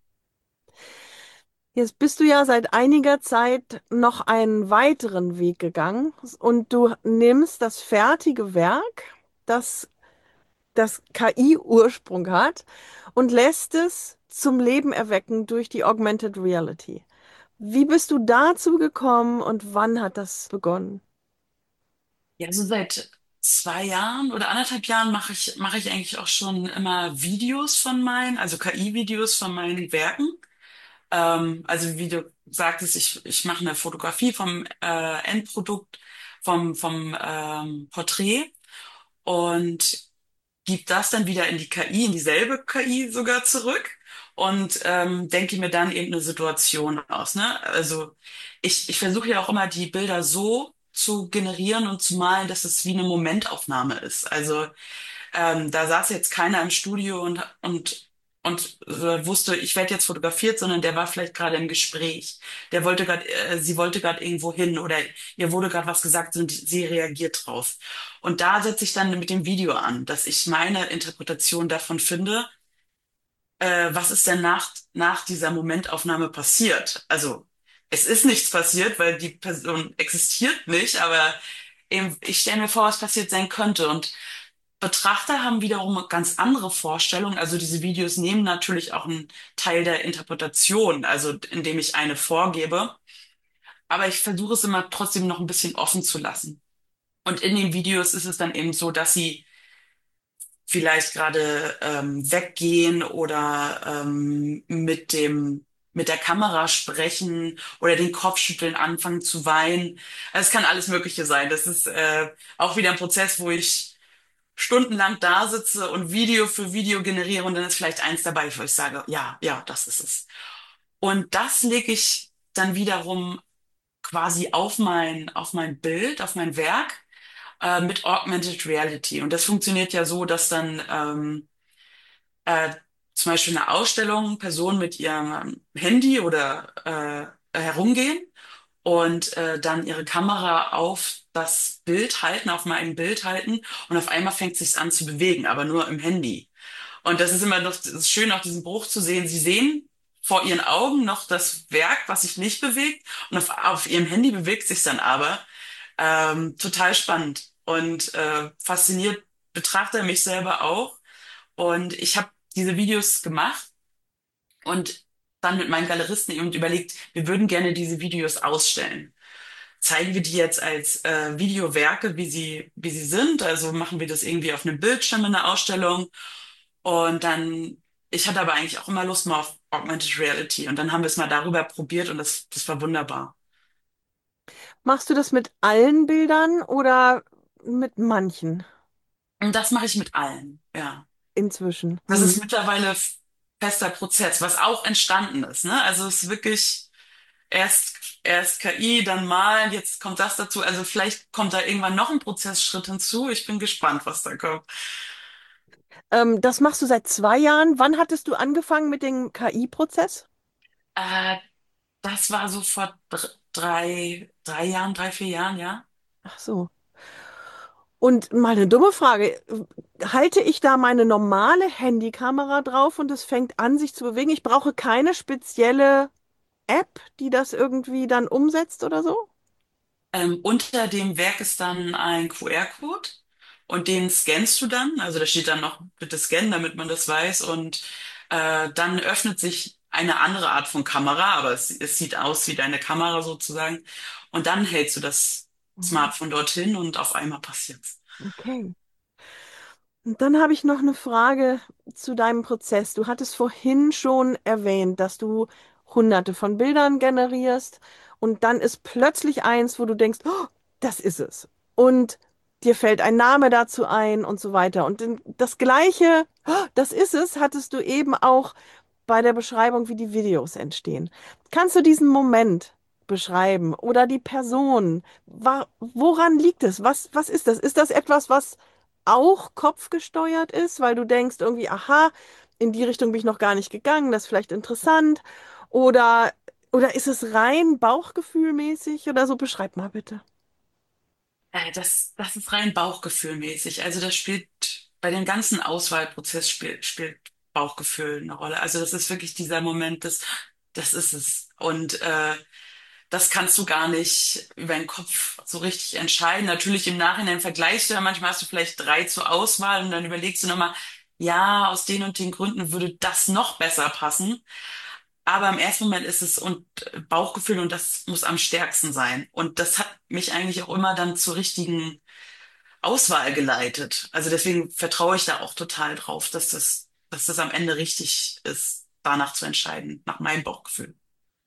Jetzt bist du ja seit einiger Zeit noch einen weiteren Weg gegangen und du nimmst das fertige Werk, das das K I-Ursprung hat und lässt es zum Leben erwecken durch die Augmented Reality. Wie bist du dazu gekommen und wann hat das begonnen? Ja, so seit zwei Jahren oder anderthalb Jahren mache ich, mache ich eigentlich auch schon immer Videos von meinen, also K I-Videos von meinen Werken. Ähm, also wie du sagtest, ich, ich mache eine Fotografie vom äh, Endprodukt, vom, vom ähm, Porträt und gebe das dann wieder in die K I, in dieselbe K I sogar zurück und ähm, denke mir dann eben eine Situation aus. Ne? Also ich, ich versuche ja auch immer die Bilder so zu generieren und zu malen, dass es wie eine Momentaufnahme ist. Also ähm, da saß jetzt keiner im Studio und, und, und äh, wusste, ich werde jetzt fotografiert, sondern der war vielleicht gerade im Gespräch. Der wollte gerade, äh, sie wollte gerade irgendwo hin oder ihr wurde gerade was gesagt und sie reagiert drauf. Und da setze ich dann mit dem Video an, dass ich meine Interpretation davon finde, äh, was ist denn nach, nach dieser Momentaufnahme passiert? Also es ist nichts passiert, weil die Person existiert nicht, aber eben, ich stelle mir vor, was passiert sein könnte. Und Betrachter haben wiederum ganz andere Vorstellungen. Also diese Videos nehmen natürlich auch einen Teil der Interpretation, also indem ich eine vorgebe. Aber ich versuche es immer trotzdem noch ein bisschen offen zu lassen. Und in den Videos ist es dann eben so, dass sie vielleicht gerade ähm, weggehen oder ähm, mit dem mit der Kamera sprechen oder den Kopf schütteln, anfangen zu weinen. Also es kann alles Mögliche sein. Das ist äh, auch wieder ein Prozess, wo ich stundenlang da sitze und Video für Video generiere und dann ist vielleicht eins dabei, wo ich sage, ja, ja, das ist es. Und das lege ich dann wiederum quasi auf mein, auf mein Bild, auf mein Werk äh, mit Augmented Reality. Und das funktioniert ja so, dass dann ähm, äh, zum Beispiel eine Ausstellung Personen mit ihrem Handy oder äh, herumgehen und äh, dann ihre Kamera auf das Bild halten, auf mein Bild halten und auf einmal fängt sich's an zu bewegen, aber nur im Handy. Und das ist immer noch das ist schön, auch diesen Bruch zu sehen. Sie sehen vor ihren Augen noch das Werk, was sich nicht bewegt, und auf, auf ihrem Handy bewegt sich dann aber. Ähm, total spannend und äh, fasziniert betrachte mich selber auch. Und ich habe diese Videos gemacht und dann mit meinen Galeristen eben überlegt, wir würden gerne diese Videos ausstellen. Zeigen wir die jetzt als äh, Videowerke, wie sie, wie sie sind? Also machen wir das irgendwie auf einem Bildschirm in der Ausstellung? Und dann, ich hatte aber eigentlich auch immer Lust mal auf Augmented Reality. Und dann haben wir es mal darüber probiert und das, das war wunderbar. Machst du das mit allen Bildern oder mit manchen Und das mache ich mit allen, ja. inzwischen? Das ist Hm. mittlerweile f- fester Prozess, was auch entstanden ist, ne? Also es ist wirklich erst, erst K I, dann malen, jetzt kommt das dazu. Also vielleicht kommt da irgendwann noch ein Prozessschritt hinzu. Ich bin gespannt, was da kommt. Ähm, das machst du seit zwei Jahren. Wann hattest du angefangen mit dem K I-Prozess? Äh, Das war so vor dr- drei, drei Jahren, drei, vier Jahren, ja. Ach so. Und mal eine dumme Frage. Halte ich da meine normale Handykamera drauf und es fängt an, sich zu bewegen? Ich brauche keine spezielle App, die das irgendwie dann umsetzt oder so? Ähm, unter dem Werk ist dann ein Q R-Code und den scannst du dann. Also da steht dann noch bitte scannen, damit man das weiß. Und äh, dann öffnet sich eine andere Art von Kamera, aber es, es sieht aus wie deine Kamera sozusagen. Und dann hältst du das Mhm. Smartphone dorthin und auf einmal passiert's. Okay. Und dann habe ich noch eine Frage zu deinem Prozess. Du hattest vorhin schon erwähnt, dass du hunderte von Bildern generierst und dann ist plötzlich eins, wo du denkst, oh, das ist es. Und dir fällt ein Name dazu ein und so weiter. Und den- das Gleiche, oh, das ist es, hattest du eben auch bei der Beschreibung, wie die Videos entstehen. Kannst du diesen Moment beschreiben oder die Person? Wa- Woran liegt es? Was, was ist das? Ist das etwas, was auch kopfgesteuert ist, weil du denkst irgendwie, aha, in die Richtung bin ich noch gar nicht gegangen, das ist vielleicht interessant? Oder, oder ist es rein bauchgefühlmäßig oder so? Beschreib mal bitte. Äh, das, das ist rein bauchgefühlmäßig. Also das spielt bei dem ganzen Auswahlprozess spielt, spielt Bauchgefühl eine Rolle. Also das ist wirklich dieser Moment, das, das ist es. Und äh, das kannst du gar nicht über den Kopf so richtig entscheiden. Natürlich im Nachhinein vergleichst du ja, manchmal hast du vielleicht drei zur Auswahl und dann überlegst du nochmal, ja, aus den und den Gründen würde das noch besser passen. Aber im ersten Moment ist es und äh, Bauchgefühl und das muss am stärksten sein. Und das hat mich eigentlich auch immer dann zur richtigen Auswahl geleitet. Also deswegen vertraue ich da auch total drauf, dass das, dass das am Ende richtig ist, danach zu entscheiden, nach meinem Bauchgefühl.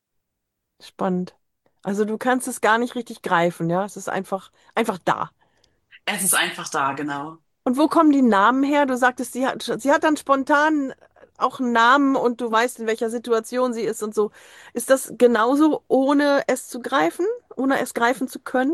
Spannend. Also du kannst es gar nicht richtig greifen, ja? Es ist einfach, einfach da. Es ist einfach da, genau. Und wo kommen die Namen her? Du sagtest, sie hat, sie hat dann spontan auch einen Namen und du weißt, in welcher Situation sie ist und so. Ist das genauso, ohne es zu greifen, ohne es greifen zu können?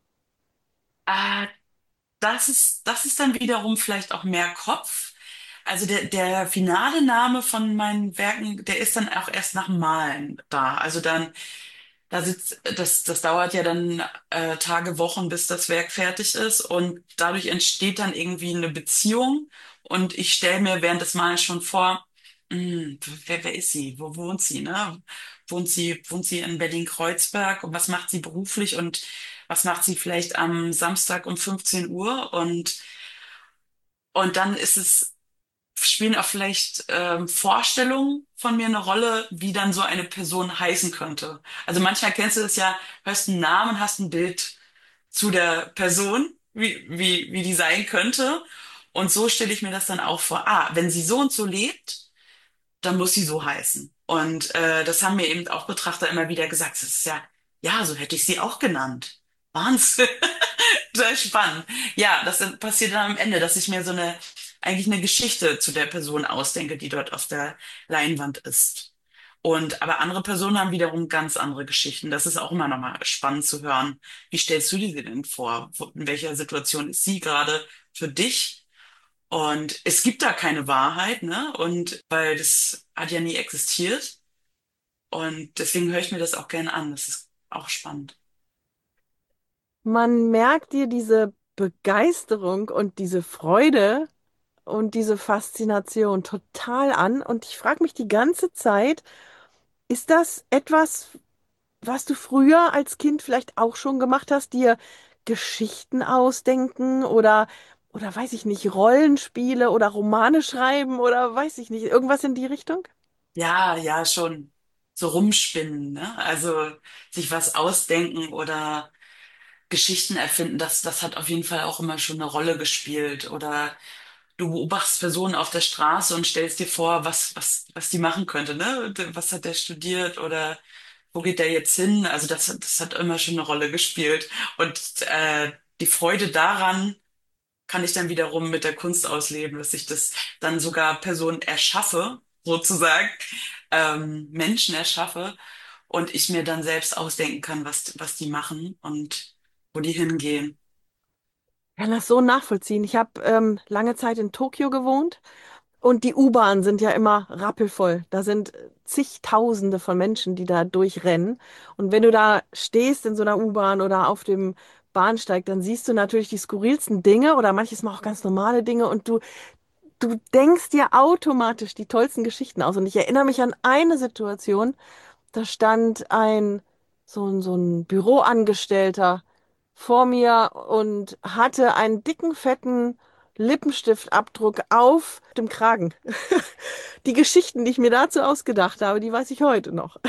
Äh, das ist, das ist dann wiederum vielleicht auch mehr Kopf. Also der, der finale Name von meinen Werken, der ist dann auch erst nach dem Malen da. Also dann, da sitzt, das, das dauert ja dann äh, Tage, Wochen, bis das Werk fertig ist und dadurch entsteht dann irgendwie eine Beziehung und ich stelle mir während des Malens schon vor, hm, wer, wer ist sie? Wo wohnt sie, ne? Wohnt sie, wohnt sie in Berlin-Kreuzberg und was macht sie beruflich und was macht sie vielleicht am Samstag um fünfzehn Uhr und, und dann ist es spielen auch vielleicht ähm, Vorstellungen von mir eine Rolle, wie dann so eine Person heißen könnte. Also manchmal kennst du das ja, hörst einen Namen, hast ein Bild zu der Person, wie, wie, wie die sein könnte. Und so stelle ich mir das dann auch vor. Ah, wenn sie so und so lebt, dann muss sie so heißen. Und äh, das haben mir eben auch Betrachter immer wieder gesagt. Das ist ja, ja, so hätte ich sie auch genannt. Wahnsinn. Sehr spannend. Ja, das passiert dann am Ende, dass ich mir so eine, eigentlich eine Geschichte zu der Person ausdenke, die dort auf der Leinwand ist. Und aber andere Personen haben wiederum ganz andere Geschichten. Das ist auch immer nochmal spannend zu hören. Wie stellst du dir sie denn vor? Wo- In welcher Situation ist sie gerade für dich? Und es gibt da keine Wahrheit, ne? Und weil das hat ja nie existiert. Und deswegen höre ich mir das auch gerne an. Das ist auch spannend. Man merkt dir diese Begeisterung und diese Freude und diese Faszination total an. Und ich frage mich die ganze Zeit, ist das etwas, was du früher als Kind vielleicht auch schon gemacht hast, dir Geschichten ausdenken oder, oder weiß ich nicht, Rollenspiele oder Romane schreiben oder weiß ich nicht, irgendwas in die Richtung? Ja, ja, schon so rumspinnen, ne? Also sich was ausdenken oder Geschichten erfinden, das, das hat auf jeden Fall auch immer schon eine Rolle gespielt. Oder du beobachtest Personen auf der Straße und stellst dir vor, was, was, was die machen könnte, ne? Was hat der studiert oder wo geht der jetzt hin? Also das, das hat immer schon eine Rolle gespielt. Und äh, die Freude daran kann ich dann wiederum mit der Kunst ausleben, dass ich das dann sogar Personen erschaffe, sozusagen, ähm, Menschen erschaffe und ich mir dann selbst ausdenken kann, was, was die machen und wo die hingehen. Ich kann das so nachvollziehen. Ich habe ähm, lange Zeit in Tokio gewohnt und die U-Bahnen sind ja immer rappelvoll. Da sind zigtausende von Menschen, die da durchrennen. Und wenn du da stehst in so einer U-Bahn oder auf dem Bahnsteig, dann siehst du natürlich die skurrilsten Dinge oder manches Mal auch ganz normale Dinge und du, du denkst dir automatisch die tollsten Geschichten aus. Und ich erinnere mich an eine Situation, da stand ein so ein, so ein Büroangestellter vor mir und hatte einen dicken, fetten Lippenstiftabdruck auf dem Kragen. Die Geschichten, die ich mir dazu ausgedacht habe, die weiß ich heute noch.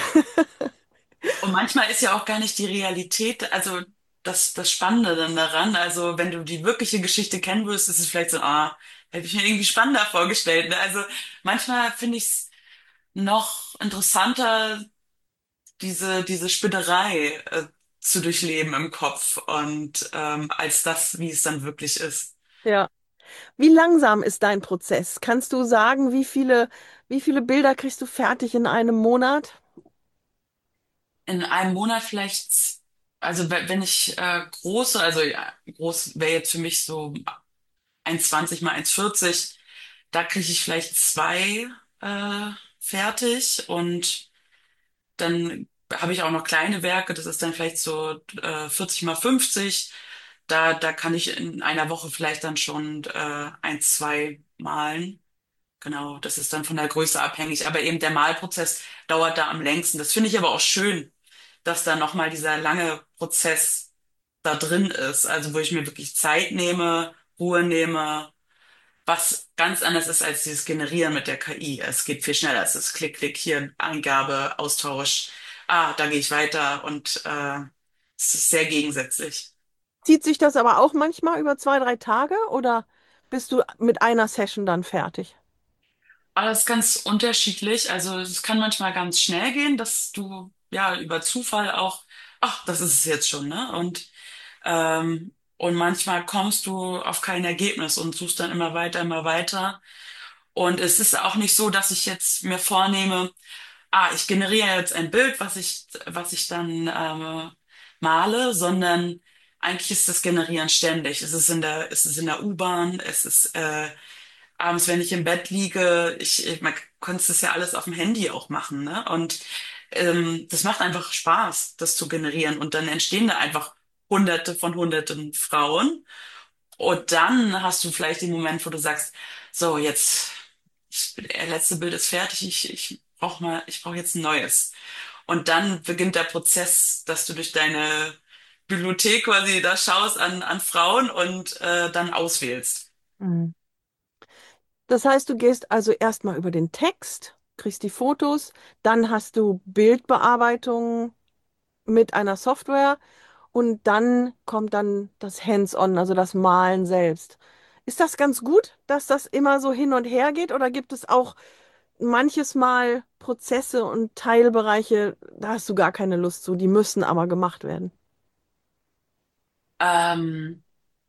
Und manchmal ist ja auch gar nicht die Realität, also das, das Spannende dann daran. Also wenn du die wirkliche Geschichte kennen würdest, ist es vielleicht so, ah, hätte ich mir irgendwie spannender vorgestellt. Ne? Also manchmal finde ich es noch interessanter, diese, diese Spinnerei äh, zu durchleben im Kopf und ähm, als das, wie es dann wirklich ist. Ja. Wie langsam ist dein Prozess? Kannst du sagen, wie viele, wie viele Bilder kriegst du fertig in einem Monat? In einem Monat vielleicht, also we- wenn ich äh, große, also ja, groß wäre jetzt für mich so eins Komma zwanzig mal eins Komma vierzig, da kriege ich vielleicht zwei äh, fertig und dann habe ich auch noch kleine Werke, das ist dann vielleicht so äh, vierzig mal fünfzig. Da, da kann ich in einer Woche vielleicht dann schon äh, ein, zwei malen. Genau, das ist dann von der Größe abhängig. Aber eben der Malprozess dauert da am längsten. Das finde ich aber auch schön, dass da nochmal dieser lange Prozess da drin ist. Also wo ich mir wirklich Zeit nehme, Ruhe nehme, was ganz anders ist als dieses Generieren mit der K I. Es geht viel schneller. Es ist Klick, Klick, hier Eingabe, Austausch. Ah, da gehe ich weiter und äh, es ist sehr gegensätzlich. Zieht sich das aber auch manchmal über zwei, drei Tage oder bist du mit einer Session dann fertig? Aber das ist ganz unterschiedlich. Also es kann manchmal ganz schnell gehen, dass du ja über Zufall auch, ach, das ist es jetzt schon, ne? Und ähm, und manchmal kommst du auf kein Ergebnis und suchst dann immer weiter, immer weiter. Und es ist auch nicht so, dass ich jetzt mir vornehme, ah, ich generiere jetzt ein Bild, was ich, was ich dann ähm, male, sondern eigentlich ist das Generieren ständig. Es ist in der, es ist in der U-Bahn, es ist äh, abends, wenn ich im Bett liege, ich, ich man könnte das ja alles auf dem Handy auch machen, ne? Und ähm, das macht einfach Spaß, das zu generieren. Und dann entstehen da einfach Hunderte von Hunderten Frauen. Und dann hast du vielleicht den Moment, wo du sagst, so, jetzt, ich, der letzte Bild ist fertig, ich, ich brauche mal, ich brauche jetzt ein neues. Und dann beginnt der Prozess, dass du durch deine Bibliothek quasi da schaust an, an Frauen und äh, dann auswählst. Mhm. Das heißt, du gehst also erstmal über den Text, kriegst die Fotos, dann hast du Bildbearbeitung mit einer Software und dann kommt dann das Hands-on, also das Malen selbst. Ist das ganz gut, dass das immer so hin und her geht oder gibt es auch manches Mal Prozesse und Teilbereiche, da hast du gar keine Lust zu, die müssen aber gemacht werden? Ähm,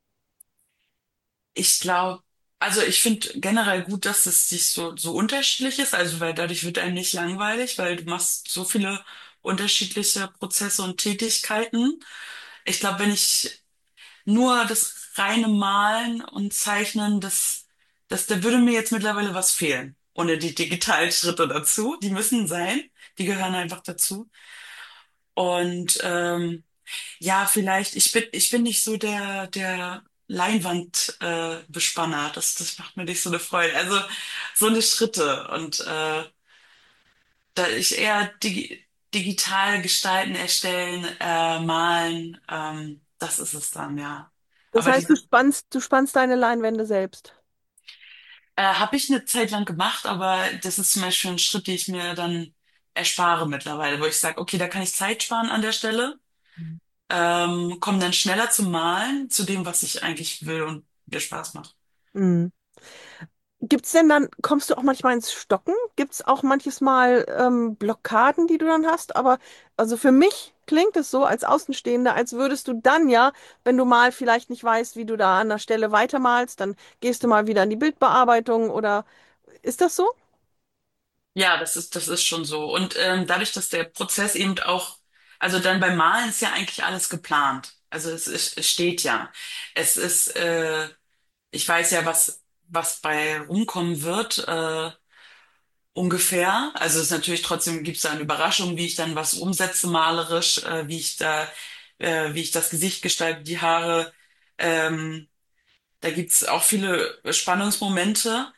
Ich glaube, also ich finde generell gut, dass es sich so, so unterschiedlich ist, also weil dadurch wird einem nicht langweilig, weil du machst so viele unterschiedliche Prozesse und Tätigkeiten. Ich glaube, wenn ich nur das reine Malen und Zeichnen, das, das, da würde mir jetzt mittlerweile was fehlen. Ohne die digitalen Schritte dazu. Die müssen sein. Die gehören einfach dazu. Und ähm, ja, vielleicht, ich bin, ich bin nicht so der, der Leinwandbespanner. Äh, Bespanner. das, das macht mir nicht so eine Freude. Also so eine Schritte. Und äh, da ich eher digi digital gestalten, erstellen, äh, malen, ähm, das ist es dann, ja. Das Aber heißt, du diese spannst, du spannst deine Leinwände selbst. äh, habe ich eine Zeit lang gemacht, aber das ist zum Beispiel ein Schritt, den ich mir dann erspare mittlerweile, wo ich sage, okay, da kann ich Zeit sparen an der Stelle, ähm, komme dann schneller zum Malen, zu dem, was ich eigentlich will und mir Spaß macht. Mhm. Gibt's denn dann, kommst du auch manchmal ins Stocken? Gibt's auch manches Mal ähm, Blockaden, die du dann hast? Aber also für mich klingt es so als Außenstehender, als würdest du dann ja, wenn du mal vielleicht nicht weißt, wie du da an der Stelle weitermalst, dann gehst du mal wieder in die Bildbearbeitung oder ist das so? Ja, das ist, das ist schon so. Und ähm, dadurch, dass der Prozess eben auch, also dann beim Malen ist ja eigentlich alles geplant. Also es, ist, es steht ja. Es ist, äh, ich weiß ja, was, was bei rumkommen wird, äh, ungefähr. Also es ist natürlich trotzdem gibt es da eine Überraschung, wie ich dann was umsetze malerisch, äh, wie ich da, äh, wie ich das Gesicht gestalte, die Haare. Ähm, da gibt's auch viele Spannungsmomente,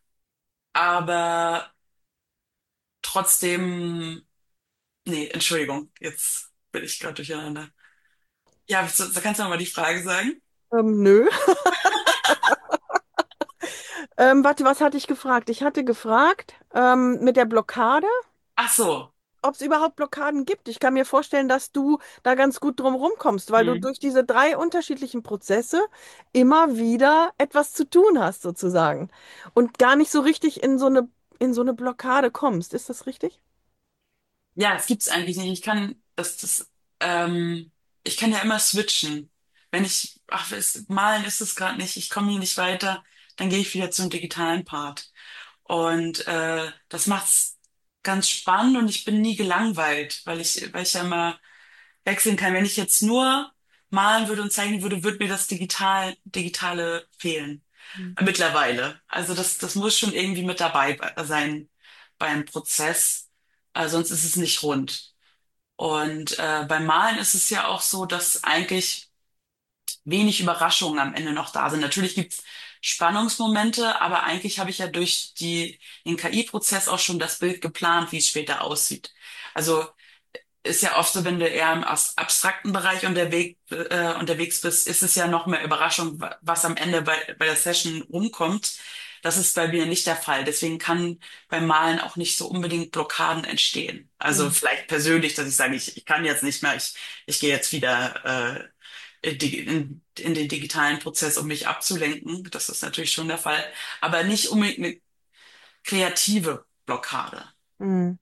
aber trotzdem. Nee, Entschuldigung, jetzt bin ich gerade durcheinander. Ja, so, so kannst du noch mal die Frage sagen? Ähm, nö. Ähm, warte, was hatte ich gefragt? Ich hatte gefragt, ähm, mit der Blockade, Ach so. ob es überhaupt Blockaden gibt. Ich kann mir vorstellen, dass du da ganz gut drum rumkommst, weil du Hm. durch diese drei unterschiedlichen Prozesse immer wieder etwas zu tun hast, sozusagen. Und gar nicht so richtig in so eine, in so eine Blockade kommst. Ist das richtig? Ja, es gibt's eigentlich nicht. Ich kann das, das, ähm, ich kann ja immer switchen. Wenn ich, ach, es, malen ist es gerade nicht, ich komme hier nicht weiter, dann gehe ich wieder zum digitalen Part. Und äh, das macht's ganz spannend und ich bin nie gelangweilt, weil ich, weil ich ja immer wechseln kann. Wenn ich jetzt nur malen würde und zeichnen würde, würde mir das Digital, Digitale fehlen. Mhm. Mittlerweile. Also das, das muss schon irgendwie mit dabei be- sein beim Prozess, äh, sonst ist es nicht rund. Und äh, beim Malen ist es ja auch so, dass eigentlich wenig Überraschungen am Ende noch da sind. Natürlich gibt's Spannungsmomente, aber eigentlich habe ich ja durch die, den K I-Prozess auch schon das Bild geplant, wie es später aussieht. Also ist ja oft so, wenn du eher im as- abstrakten Bereich unterwegs, äh, unterwegs bist, ist es ja noch mehr Überraschung, wa- was am Ende bei, bei der Session rumkommt. Das ist bei mir nicht der Fall. Deswegen kann beim Malen auch nicht so unbedingt Blockaden entstehen. Also Mhm. vielleicht persönlich, dass ich sage, ich, ich kann jetzt nicht mehr, ich, ich gehe jetzt wieder äh, in, die- in, in den digitalen Prozess, um mich abzulenken. Das ist natürlich schon der Fall. Aber nicht unbedingt eine kreative Blockade. Mhm.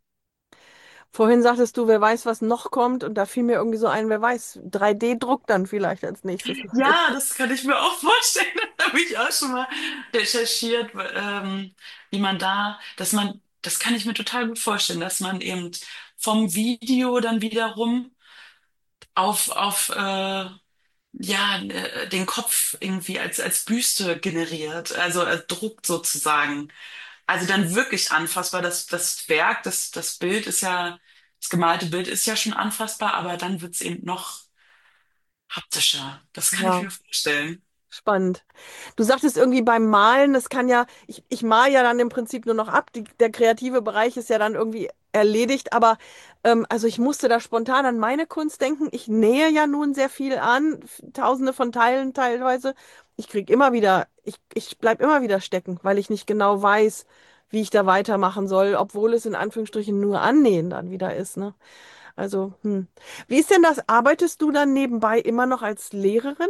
Vorhin sagtest du, wer weiß, was noch kommt, und da fiel mir irgendwie so ein, wer weiß, drei D-Druck dann vielleicht als nächstes. Ja, das kann ich mir auch vorstellen. Da habe ich auch schon mal recherchiert, ähm, wie man da, dass man, das kann ich mir total gut vorstellen, dass man eben vom Video dann wiederum auf, auf äh, ja, äh, den Kopf irgendwie als, als Büste generiert, also als druckt sozusagen. Also dann wirklich anfassbar. Das, das Werk, das, das Bild ist ja, das gemalte Bild ist ja schon anfassbar, aber dann wird's eben noch haptischer. Das kann ich Ja. mir vorstellen. Spannend. Du sagtest irgendwie beim Malen, das kann ja, ich, ich male ja dann im Prinzip nur noch ab. Die, der kreative Bereich ist ja dann irgendwie erledigt. Aber ähm, also ich musste da spontan an meine Kunst denken. Ich nähe ja nun sehr viel an, f- tausende von Teilen teilweise. Ich krieg immer wieder, ich, ich bleib immer wieder stecken, weil ich nicht genau weiß, wie ich da weitermachen soll, obwohl es in Anführungsstrichen nur Annähen dann wieder ist, ne? Also, hm. Wie ist denn das? Arbeitest du dann nebenbei immer noch als Lehrerin?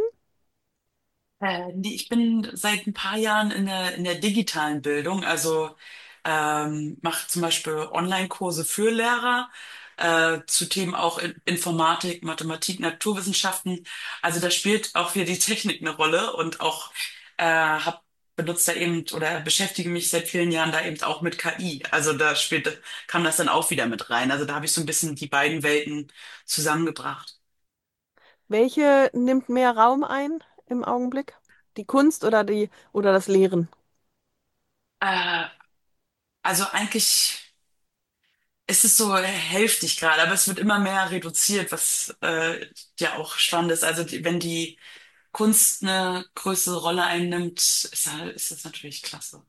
Äh, nee, ich bin seit ein paar Jahren in der, in der digitalen Bildung, also ähm, mache zum Beispiel Online-Kurse für Lehrer äh, zu Themen auch in Informatik, Mathematik, Naturwissenschaften. Also da spielt auch wieder die Technik eine Rolle und auch äh, hab benutzt da eben oder beschäftige mich seit vielen Jahren da eben auch mit K I. Also da spielt, kam das dann auch wieder mit rein. Also da habe ich so ein bisschen die beiden Welten zusammengebracht. Welche nimmt mehr Raum ein im Augenblick? Die Kunst oder die oder das Lehren? Äh, also eigentlich. es ist so hälftig gerade, aber es wird immer mehr reduziert, was äh, ja auch spannend ist. Also die, wenn die Kunst eine größere Rolle einnimmt, ist, da- ist das natürlich klasse.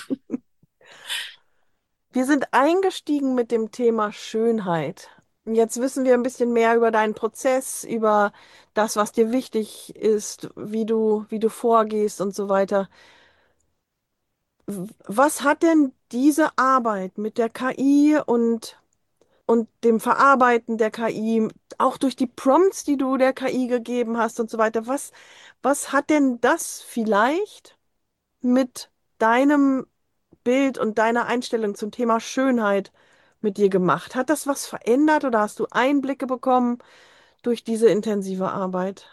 Wir sind eingestiegen mit dem Thema Schönheit. Jetzt wissen wir ein bisschen mehr über deinen Prozess, über das, was dir wichtig ist, wie du, wie du vorgehst und so weiter. W- Was hat denn diese Arbeit mit der K I und, und dem Verarbeiten der K I, auch durch die Prompts, die du der K I gegeben hast und so weiter, was, was hat denn das vielleicht mit deinem Bild und deiner Einstellung zum Thema Schönheit mit dir gemacht? Hat das was verändert oder hast du Einblicke bekommen durch diese intensive Arbeit?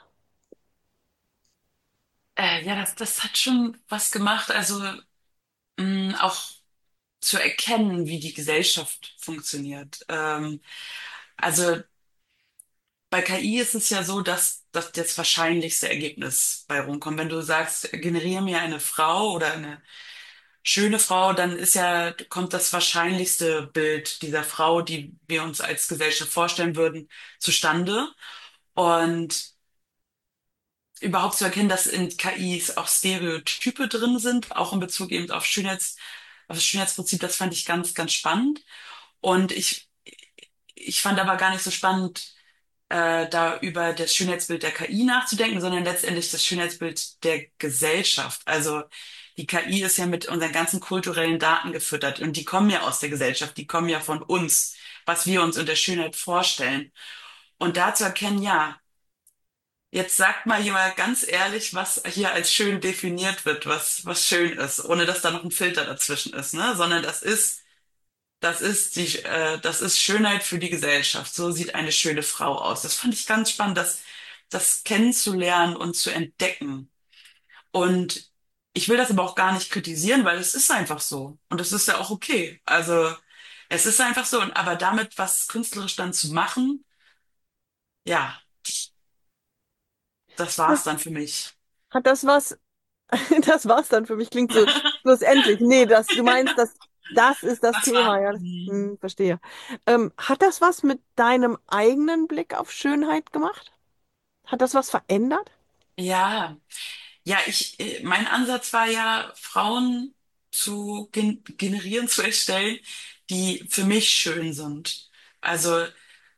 Äh, ja, das, das hat schon was gemacht. Also mh, auch zu erkennen, wie die Gesellschaft funktioniert. Ähm, also bei K I ist es ja so, dass, dass das wahrscheinlichste Ergebnis bei rumkommt. Wenn du sagst, generiere mir eine Frau oder eine schöne Frau, dann ist ja, kommt das wahrscheinlichste Bild dieser Frau, die wir uns als Gesellschaft vorstellen würden, zustande. Und überhaupt zu erkennen, dass in K Is auch Stereotype drin sind, auch in Bezug eben auf Schönheits, auf das Schönheitsprinzip, das fand ich ganz, ganz spannend. Und ich, ich fand aber gar nicht so spannend, äh, da über das Schönheitsbild der K I nachzudenken, sondern letztendlich das Schönheitsbild der Gesellschaft. Also die K I ist ja mit unseren ganzen kulturellen Daten gefüttert und die kommen ja aus der Gesellschaft, die kommen ja von uns, was wir uns unter Schönheit vorstellen. Und da zu erkennen, ja, jetzt sagt mal jemand ganz ehrlich, was hier als schön definiert wird, was, was schön ist, ohne dass da noch ein Filter dazwischen ist, ne? Sondern das ist, das ist die, äh, das ist Schönheit für die Gesellschaft. So sieht eine schöne Frau aus. Das fand ich ganz spannend, das, das kennenzulernen und zu entdecken. Und ich will das aber auch gar nicht kritisieren, weil es ist einfach so. Und es ist ja auch okay. Also, es ist einfach so. Und aber damit was künstlerisch dann zu machen, ja, das war's Das, dann für mich. hat das was, das war's dann für mich, klingt so schlussendlich. Nee, das, du meinst, das, das ist das Das Thema, war, ja. hm, Hm, verstehe. Ähm, hat das was mit deinem eigenen Blick auf Schönheit gemacht? Hat das was verändert? ja, ja, ich, äh, mein Ansatz war ja, Frauen zu gen generieren, zu erstellen, die für mich schön sind. Also,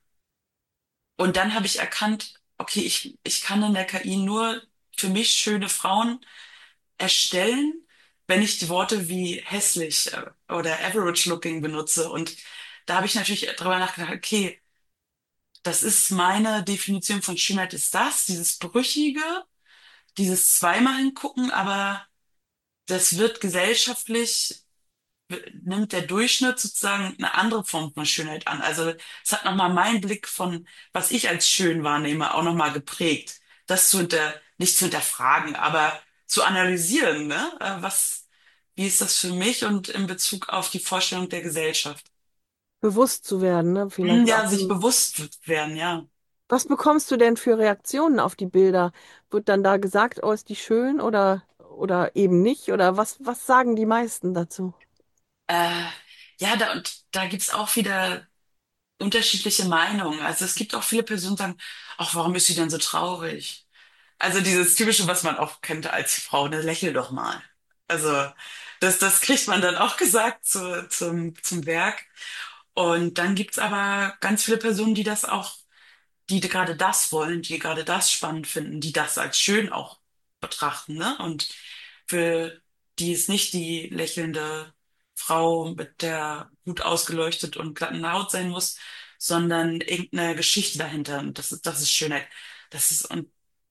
und dann habe ich erkannt, okay, ich, ich kann in der K I nur für mich schöne Frauen erstellen, wenn ich die Worte wie hässlich äh, oder average looking benutze. Und da habe ich natürlich drüber nachgedacht, okay, das ist meine Definition von Schönheit, ist das, dieses Brüchige, dieses zweimal hingucken, aber das wird gesellschaftlich, nimmt der Durchschnitt sozusagen eine andere Form von Schönheit an. Also es hat nochmal meinen Blick von, was ich als schön wahrnehme, auch nochmal geprägt. Das zu hinter, nicht zu hinterfragen, aber zu analysieren, ne? Äh, Was, wie ist das für mich und in Bezug auf die Vorstellung der Gesellschaft? Bewusst zu werden, ne? Hm, Vielleicht auch. ja, sich bewusst werden, ja. Was bekommst du denn für Reaktionen auf die Bilder? Wird dann da gesagt, oh, ist die schön oder, oder eben nicht? Oder was, was sagen die meisten dazu? Äh, ja, da, und da gibt's auch wieder unterschiedliche Meinungen. Also es gibt auch viele Personen, die sagen, ach, warum ist sie denn so traurig? Also dieses typische, was man auch kennt als Frau, ne, lächel doch mal. Also das, das kriegt man dann auch gesagt zu, zum, zum Werk. Und dann gibt's aber ganz viele Personen, die das auch, die gerade das wollen, die gerade das spannend finden, die das als schön auch betrachten, ne? Und für die ist nicht die lächelnde Frau mit der gut ausgeleuchtet und glatten Haut sein muss, sondern irgendeine Geschichte dahinter. Und das ist, das ist Schönheit. Das ist, und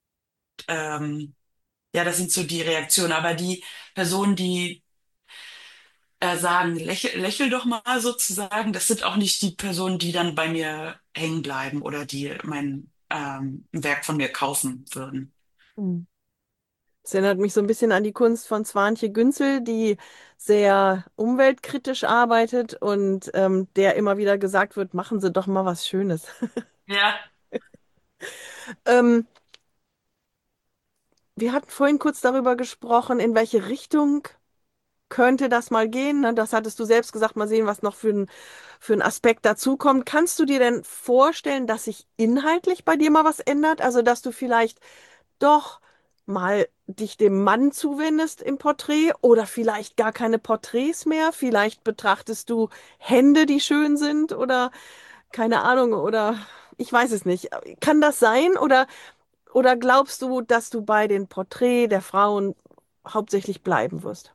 ähm, ja, das sind so die Reaktionen. Aber die Personen, die äh, sagen, lächel, lächel doch mal sozusagen, das sind auch nicht die Personen, die dann bei mir hängen bleiben oder die mein ähm, Werk von mir kaufen würden. Hm. Das erinnert mich so ein bisschen an die Kunst von Swantje Günzel, die sehr umweltkritisch arbeitet und ähm, der immer wieder gesagt wird, machen Sie doch mal was Schönes. Ja, Ähm, wir hatten vorhin kurz darüber gesprochen, in welche Richtung könnte das mal gehen? Ne? Das hattest du selbst gesagt, mal sehen, was noch für ein, für ein Aspekt dazukommt. Kannst du dir denn vorstellen, dass sich inhaltlich bei dir mal was ändert? Also, dass du vielleicht doch mal dich dem Mann zuwendest im Porträt oder vielleicht gar keine Porträts mehr? Vielleicht betrachtest du Hände, die schön sind oder keine Ahnung oder ich weiß es nicht. Kann das sein oder, oder glaubst du, dass du bei den Porträts der Frauen hauptsächlich bleiben wirst?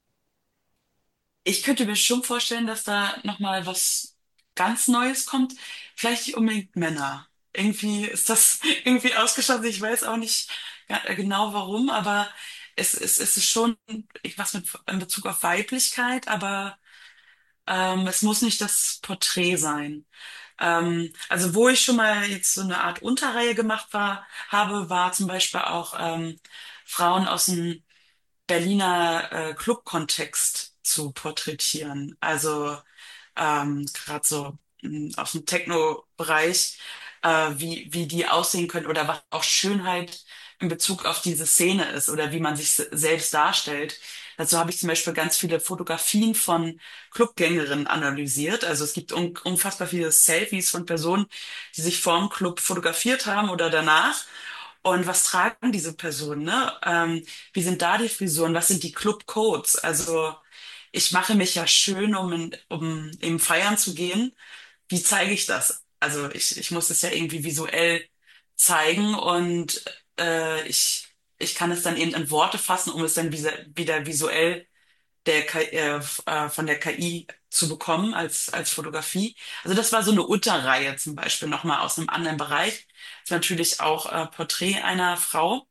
Ich könnte mir schon vorstellen, dass da nochmal was ganz Neues kommt. Vielleicht nicht unbedingt Männer. Irgendwie ist das irgendwie ausgeschlossen. Ich weiß auch nicht ga- genau warum, aber es, es, es ist schon was mit in Bezug auf Weiblichkeit, aber ähm, es muss nicht das Porträt sein. Ähm, also wo ich schon mal jetzt so eine Art Unterreihe gemacht war, habe, war zum Beispiel auch ähm, Frauen aus dem Berliner äh, Club-Kontext zu porträtieren. Also ähm, gerade so mh, aus dem Techno-Bereich, äh, wie, wie die aussehen können oder was auch Schönheit in Bezug auf diese Szene ist oder wie man sich se- selbst darstellt. Dazu habe ich zum Beispiel ganz viele Fotografien von Clubgängerinnen analysiert. Also es gibt un unfassbar viele Selfies von Personen, die sich vorm Club fotografiert haben oder danach. Und was tragen diese Personen, ne? Ähm, wie sind da die Frisuren? Was sind die Club-Codes? Also ich mache mich ja schön, um, in, um eben feiern zu gehen. Wie zeige ich das? Also ich, ich muss es ja irgendwie visuell zeigen und äh, ich, ich kann es dann eben in Worte fassen, um es dann wieder, wieder visuell der K I, äh, f- äh, von der K I zu bekommen als, als Fotografie. Also das war so eine Unterreihe zum Beispiel nochmal aus einem anderen Bereich. Das war natürlich auch äh, Porträt einer Frau.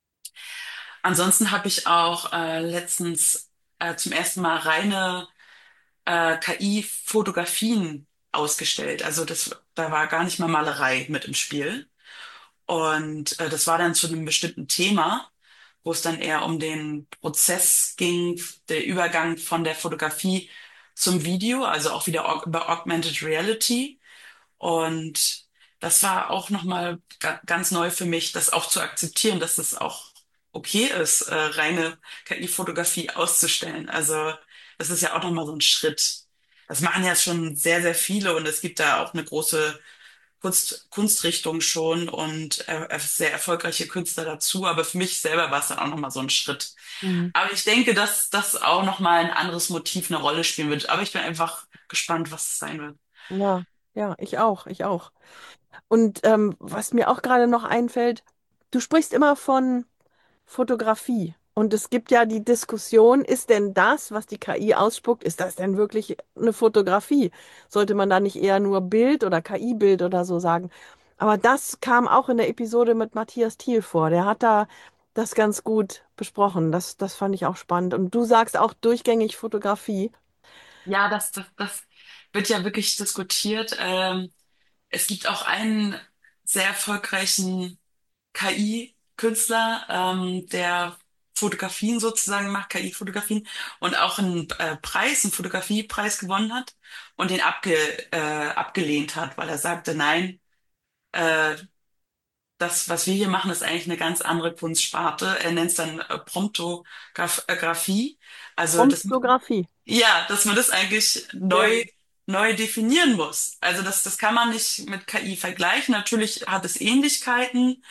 Ansonsten habe ich auch äh, letztens äh, zum ersten Mal reine äh, K I-Fotografien ausgestellt. Also das, da war gar nicht mal Malerei mit im Spiel. Und äh, das war dann zu einem bestimmten Thema, wo es dann eher um den Prozess ging, der Übergang von der Fotografie zum Video, also auch wieder aug über Augmented Reality. Und das war auch nochmal ga ganz neu für mich, das auch zu akzeptieren, dass es auch okay ist, äh, reine K I-Fotografie auszustellen. Also das ist ja auch nochmal so ein Schritt. Das machen ja schon sehr, sehr viele und es gibt da auch eine große Kunst, Kunstrichtung schon und äh, sehr erfolgreiche Künstler dazu. Aber für mich selber war es dann auch nochmal so ein Schritt. Mhm. Aber ich denke, dass das auch nochmal ein anderes Motiv eine Rolle spielen wird. Aber ich bin einfach gespannt, was es sein wird. Ja, ja, ich auch, ich auch. Und ähm, was mir auch gerade noch einfällt, du sprichst immer von Fotografie. Und es gibt ja die Diskussion, ist denn das, was die K I ausspuckt, ist das denn wirklich eine Fotografie? Sollte man da nicht eher nur Bild oder K I-Bild oder so sagen? Aber das kam auch in der Episode mit Matthias Thiel vor. Der hat da das ganz gut besprochen. Das, das fand ich auch spannend. Und du sagst auch durchgängig Fotografie. Ja, das, das, das wird ja wirklich diskutiert. Ähm, es gibt auch einen sehr erfolgreichen K I-Künstler, ähm, der Fotografien sozusagen macht, K I-Fotografien, und auch einen äh, Preis, einen Fotografiepreis gewonnen hat und den abge, äh, abgelehnt hat, weil er sagte, nein, äh, das, was wir hier machen, ist eigentlich eine ganz andere Kunstsparte. Er nennt es dann äh, Promptografie. Also das Promptografie. ja, dass man das eigentlich Sehr neu, gut. neu definieren muss. Also das, das kann man nicht mit K I vergleichen. Natürlich hat es Ähnlichkeiten,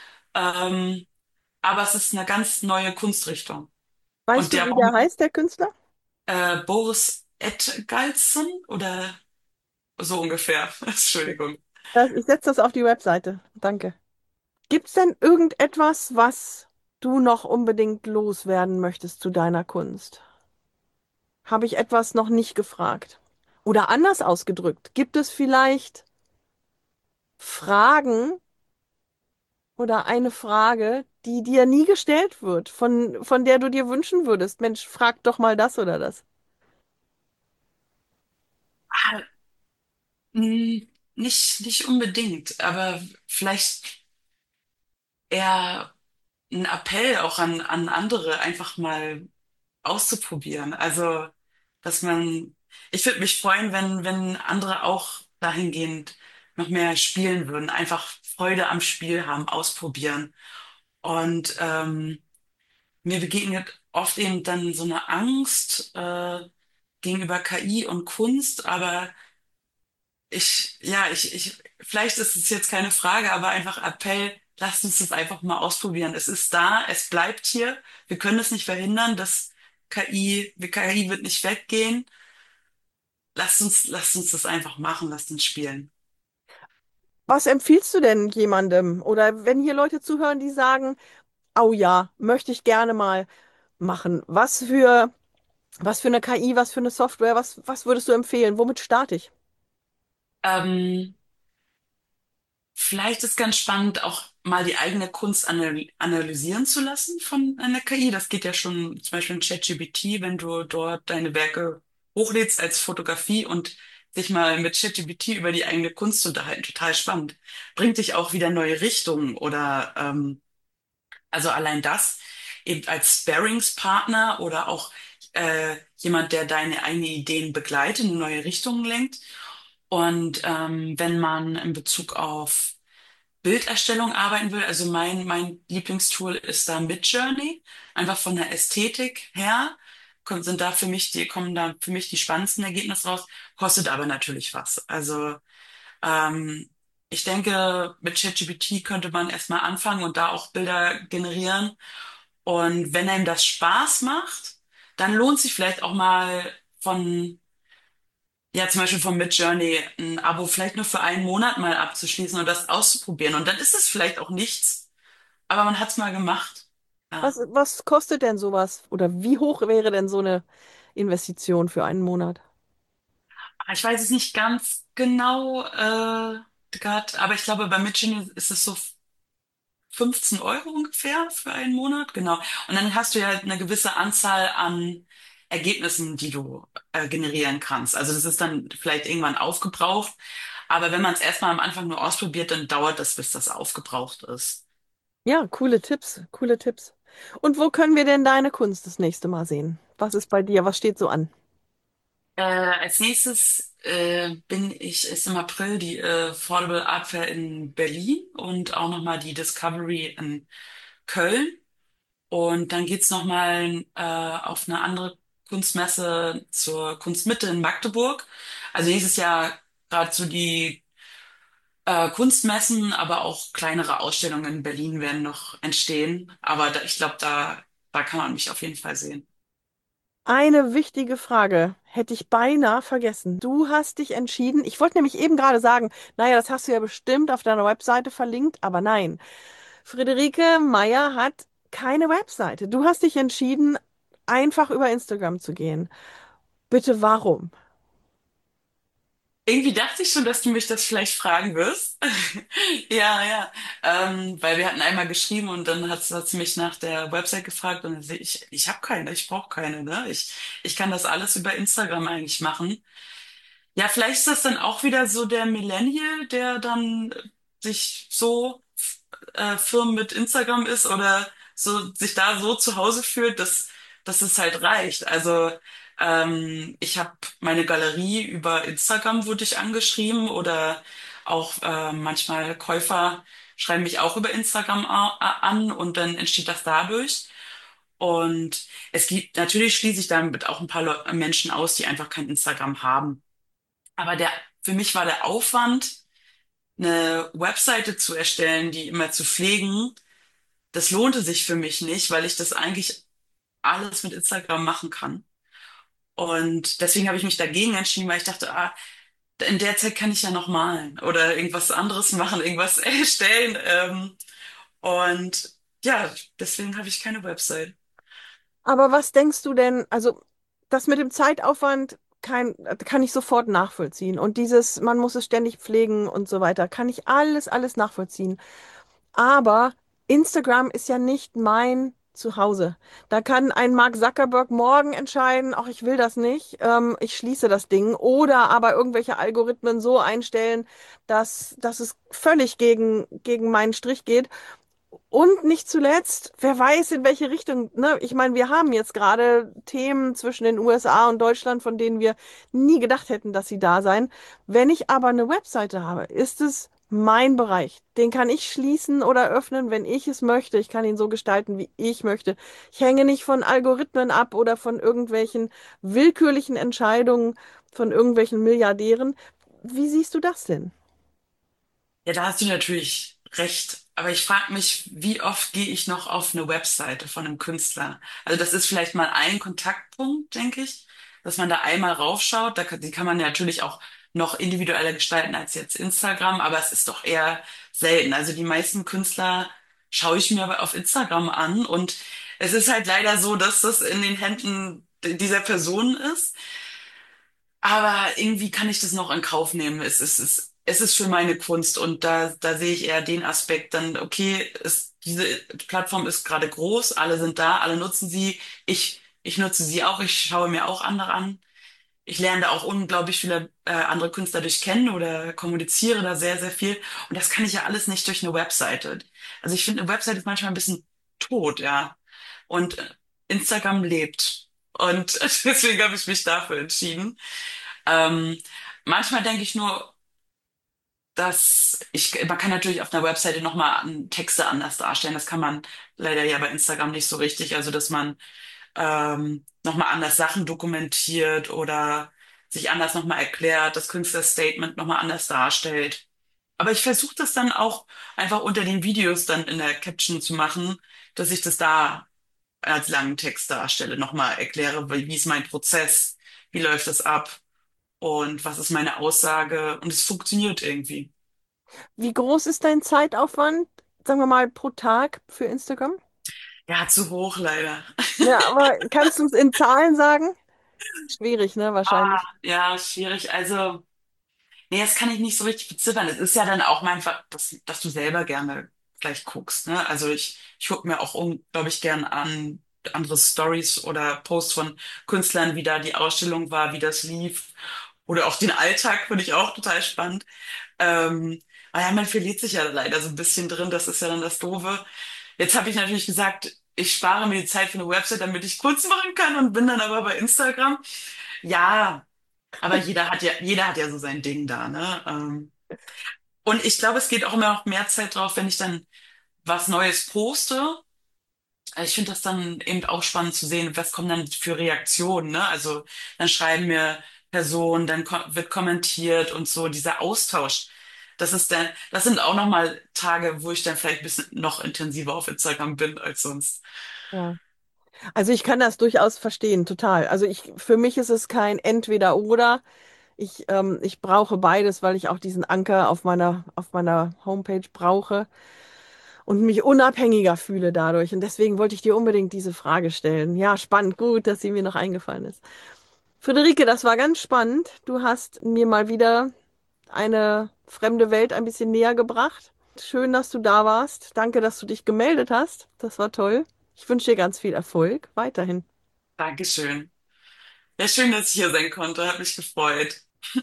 ähm, aber es ist eine ganz neue Kunstrichtung. Weißt Und du, der wie der heißt, der Künstler? äh, Boris Edgalson oder so ungefähr, Entschuldigung. Das, ich setze das auf die Webseite. Danke. Gibt es denn irgendetwas, was du noch unbedingt loswerden möchtest zu deiner Kunst? Habe ich etwas noch nicht gefragt? Oder anders ausgedrückt, gibt es vielleicht Fragen oder eine Frage, die dir nie gestellt wird, von, von der du dir wünschen würdest? Mensch, frag doch mal das oder das. Ah, mh, nicht, nicht unbedingt, aber vielleicht eher ein Appell auch an, an andere, einfach mal auszuprobieren. Also, dass man, ich würde mich freuen, wenn, wenn andere auch dahingehend noch mehr spielen würden, einfach Freude am Spiel haben, ausprobieren. Und ähm, mir begegnet oft eben dann so eine Angst äh, gegenüber K I und Kunst, aber ich, ja, ich, ich, vielleicht ist es jetzt keine Frage, aber einfach Appell, lasst uns das einfach mal ausprobieren. Es ist da, es bleibt hier. Wir können es nicht verhindern, dass K I, die K I wird nicht weggehen. Lasst uns, lasst uns das einfach machen, lasst uns spielen. Was empfiehlst du denn jemandem? Oder wenn hier Leute zuhören, die sagen, oh ja, möchte ich gerne mal machen. Was für, was für eine K I, was für eine Software, was, was würdest du empfehlen? Womit starte ich? Ähm, Vielleicht ist ganz spannend, auch mal die eigene Kunst anal- analysieren zu lassen von einer K I. Das geht ja schon zum Beispiel in ChatGPT, wenn du dort deine Werke hochlädst als Fotografie und sich mal mit ChatGPT über die eigene Kunst zu unterhalten. Total spannend. Bringt dich auch wieder neue Richtungen oder ähm, also allein das eben als Sparringspartner oder auch äh, jemand, der deine eigenen Ideen begleitet, in neue Richtungen lenkt. Und ähm, wenn man in Bezug auf Bilderstellung arbeiten will, also mein, mein Lieblingstool ist da Midjourney. Einfach von der Ästhetik her kommen, sind da für mich die, kommen da für mich die spannendsten Ergebnisse raus, kostet aber natürlich was. Also ähm, ich denke, mit ChatGPT könnte man erstmal anfangen und da auch Bilder generieren. Und wenn einem das Spaß macht, dann lohnt sich vielleicht auch mal von ja, zum Beispiel von Midjourney ein Abo vielleicht nur für einen Monat mal abzuschließen und das auszuprobieren. Und dann ist es vielleicht auch nichts, aber man hat es mal gemacht. Ja. Was, was kostet denn sowas? Oder wie hoch wäre denn so eine Investition für einen Monat? Ich weiß es nicht ganz genau, äh, grad, aber ich glaube, bei Midjourney ist es so fünfzehn Euro ungefähr für einen Monat. Genau. Und dann hast du ja eine gewisse Anzahl an Ergebnissen, die du äh, generieren kannst. Also das ist dann vielleicht irgendwann aufgebraucht. Aber wenn man es erstmal am Anfang nur ausprobiert, dann dauert das, bis das aufgebraucht ist. Ja, coole Tipps, coole Tipps. Und wo können wir denn deine Kunst das nächste Mal sehen? Was ist bei dir? Was steht so an? Äh, als nächstes äh, bin ich, ist im April die äh, Affordable Art Fair in Berlin und auch nochmal die Discovery in Köln. Und dann geht's nochmal äh, auf eine andere Kunstmesse zur Kunstmitte in Magdeburg. Also nächstes Jahr gerade so die äh, Kunstmessen, aber auch kleinere Ausstellungen in Berlin werden noch entstehen. Aber da, ich glaube, da, da kann man mich auf jeden Fall sehen. Eine wichtige Frage hätte ich beinahe vergessen. Du hast dich entschieden. Ich wollte nämlich eben gerade sagen, naja, das hast du ja bestimmt auf deiner Webseite verlinkt, aber nein. Friederike Meyer hat keine Webseite. Du hast dich entschieden, einfach über Instagram zu gehen. Bitte, warum? Irgendwie dachte ich schon, dass du mich das vielleicht fragen wirst. Ja, ja. Ähm, weil wir hatten einmal geschrieben und dann hat, hat sie mich nach der Website gefragt und dann sehe ich, ich habe keine, ich brauche keine, ne? Ich, ich kann das alles über Instagram eigentlich machen. Ja, vielleicht ist das dann auch wieder so der Millennial, der dann sich so äh, firm mit Instagram ist oder so sich da so zu Hause fühlt, dass, dass es halt reicht. Also ähm, ich habe meine Galerie über Instagram wurde ich angeschrieben oder auch äh, manchmal Käufer schreiben mich auch über Instagram a- a- an und dann entsteht das dadurch. Und es gibt natürlich schließe ich damit auch ein paar Leu Menschen aus, die einfach kein Instagram haben. Aber der, für mich war der Aufwand, eine Webseite zu erstellen, die immer zu pflegen, das lohnte sich für mich nicht, weil ich das eigentlich alles mit Instagram machen kann. Und deswegen habe ich mich dagegen entschieden, weil ich dachte, ah, in der Zeit kann ich ja noch malen oder irgendwas anderes machen, irgendwas erstellen. Ähm, und ja, deswegen habe ich keine Website. Aber was denkst du denn, also das mit dem Zeitaufwand kein, kann ich sofort nachvollziehen. Und dieses, man muss es ständig pflegen und so weiter, kann ich alles, alles nachvollziehen. Aber Instagram ist ja nicht mein Zuhause. Da kann ein Mark Zuckerberg morgen entscheiden, ach, ich will das nicht, ähm, ich schließe das Ding. Oder aber irgendwelche Algorithmen so einstellen, dass, dass es völlig gegen, gegen meinen Strich geht. Und nicht zuletzt, wer weiß, in welche Richtung, ne? Ich meine, wir haben jetzt gerade Themen zwischen den U S A und Deutschland, von denen wir nie gedacht hätten, dass sie da seien. Wenn ich aber eine Webseite habe, ist es mein Bereich. Den kann ich schließen oder öffnen, wenn ich es möchte. Ich kann ihn so gestalten, wie ich möchte. Ich hänge nicht von Algorithmen ab oder von irgendwelchen willkürlichen Entscheidungen von irgendwelchen Milliardären. Wie siehst du das denn? Ja, da hast du natürlich recht. Aber ich frage mich, wie oft gehe ich noch auf eine Webseite von einem Künstler? Also das ist vielleicht mal ein Kontaktpunkt, denke ich, dass man da einmal raufschaut. Da kann, die kann man ja natürlich auch noch individueller gestalten als jetzt Instagram, aber es ist doch eher selten. Also die meisten Künstler schaue ich mir aber auf Instagram an und es ist halt leider so, dass das in den Händen dieser Person ist. Aber irgendwie kann ich das noch in Kauf nehmen. Es ist, es ist, es ist für meine Kunst und da, da sehe ich eher den Aspekt dann, okay, es, diese Plattform ist gerade groß, alle sind da, alle nutzen sie. Ich, ich nutze sie auch, ich schaue mir auch andere an. Ich lerne da auch unglaublich viele äh, andere Künstler durch kennen oder kommuniziere da sehr, sehr viel. Und das kann ich ja alles nicht durch eine Webseite. Also ich finde, eine Webseite ist manchmal ein bisschen tot, ja. Und äh, Instagram lebt. Und deswegen habe ich mich dafür entschieden. Ähm, manchmal denke ich nur, dass ich, man kann natürlich auf einer Webseite nochmal Texte anders darstellen. Das kann man leider ja bei Instagram nicht so richtig. Also, dass man ähm, nochmal anders Sachen dokumentiert oder sich anders nochmal erklärt, das Künstlerstatement nochmal anders darstellt. Aber ich versuche das dann auch einfach unter den Videos dann in der Caption zu machen, dass ich das da als langen Text darstelle, nochmal erkläre, wie wie ist mein Prozess, wie läuft das ab und was ist meine Aussage und es funktioniert irgendwie. Wie groß ist dein Zeitaufwand, sagen wir mal, pro Tag für Instagram? Ja, zu hoch leider. Ja, aber kannst du es in Zahlen sagen? Schwierig, ne? Ah, Wahrscheinlich. ja, schwierig. Also, nee, das kann ich nicht so richtig beziffern. Es ist ja dann auch einfach, dass, dass du selber gerne vielleicht guckst, ne? Also ich, ich gucke mir auch unglaublich gern an andere Stories oder Posts von Künstlern, wie da die Ausstellung war, wie das lief. Oder auch den Alltag finde ich auch total spannend. Ähm, aber ja, man verliert sich ja leider so ein bisschen drin. Das ist ja dann das Doofe. Jetzt habe ich natürlich gesagt, ich spare mir die Zeit für eine Website, damit ich Kunst machen kann und bin dann aber bei Instagram. Ja, aber jeder hat ja, jeder hat ja so sein Ding da, ne? Ähm, und ich glaube, es geht auch immer noch mehr Zeit drauf, wenn ich dann was Neues poste. Ich finde das dann eben auch spannend zu sehen, was kommen dann für Reaktionen, ne? Also dann schreiben mir Personen, dann ko wird kommentiert und so, dieser Austausch. Das ist dann, das sind auch nochmal Tage, wo ich dann vielleicht ein bisschen noch intensiver auf Instagram bin als sonst. Ja. Also ich kann das durchaus verstehen, total. Also ich, für mich ist es kein Entweder-Oder. Ich, ähm, ich brauche beides, weil ich auch diesen Anker auf meiner, auf meiner Homepage brauche und mich unabhängiger fühle dadurch. Und deswegen wollte ich dir unbedingt diese Frage stellen. Ja, spannend, gut, dass sie mir noch eingefallen ist. Friederike, das war ganz spannend. Du hast mir mal wieder eine fremde Welt ein bisschen näher gebracht. Schön, dass du da warst. Danke, dass du dich gemeldet hast. Das war toll. Ich wünsche dir ganz viel Erfolg weiterhin. Dankeschön. Ja, schön, dass ich hier sein konnte. Hat mich gefreut.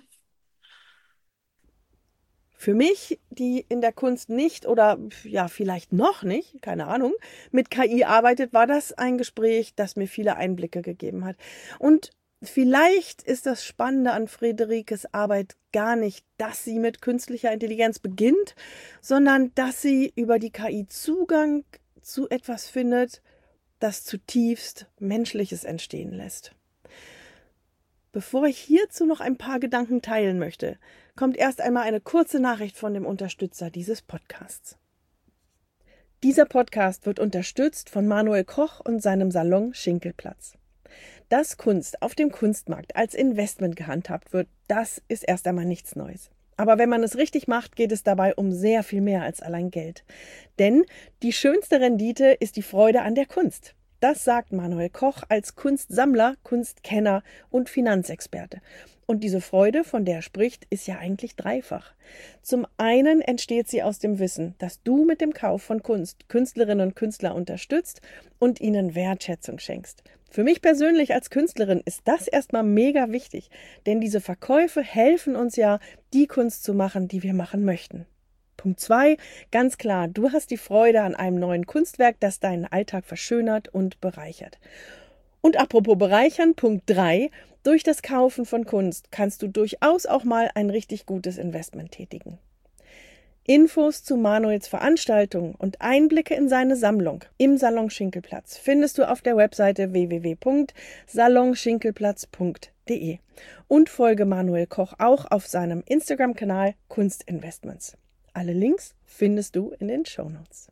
Für mich, die in der Kunst nicht oder ja, vielleicht noch nicht, keine Ahnung, mit K I arbeitet, war das ein Gespräch, das mir viele Einblicke gegeben hat. Und vielleicht ist das Spannende an Friederikes Arbeit gar nicht, dass sie mit künstlicher Intelligenz beginnt, sondern dass sie über die K I Zugang zu etwas findet, das zutiefst Menschliches entstehen lässt. Bevor ich hierzu noch ein paar Gedanken teilen möchte, kommt erst einmal eine kurze Nachricht von dem Unterstützer dieses Podcasts. Dieser Podcast wird unterstützt von Manuel Koch und seinem Salon Schinkelplatz. Dass Kunst auf dem Kunstmarkt als Investment gehandhabt wird, das ist erst einmal nichts Neues. Aber wenn man es richtig macht, geht es dabei um sehr viel mehr als allein Geld. Denn die schönste Rendite ist die Freude an der Kunst. Das sagt Manuel Koch als Kunstsammler, Kunstkenner und Finanzexperte. Und diese Freude, von der er spricht, ist ja eigentlich dreifach. Zum einen entsteht sie aus dem Wissen, dass du mit dem Kauf von Kunst Künstlerinnen und Künstler unterstützt und ihnen Wertschätzung schenkst. Für mich persönlich als Künstlerin ist das erstmal mega wichtig, denn diese Verkäufe helfen uns ja, die Kunst zu machen, die wir machen möchten. Punkt zwei, ganz klar, du hast die Freude an einem neuen Kunstwerk, das deinen Alltag verschönert und bereichert. Und apropos bereichern, Punkt drei, durch das Kaufen von Kunst kannst du durchaus auch mal ein richtig gutes Investment tätigen. Infos zu Manuels Veranstaltungen und Einblicke in seine Sammlung im Salon Schinkelplatz findest du auf der Webseite w w w punkt salon schinkelplatz punkt d e und folge Manuel Koch auch auf seinem Instagram-Kanal Kunstinvestments. Alle Links findest du in den Shownotes.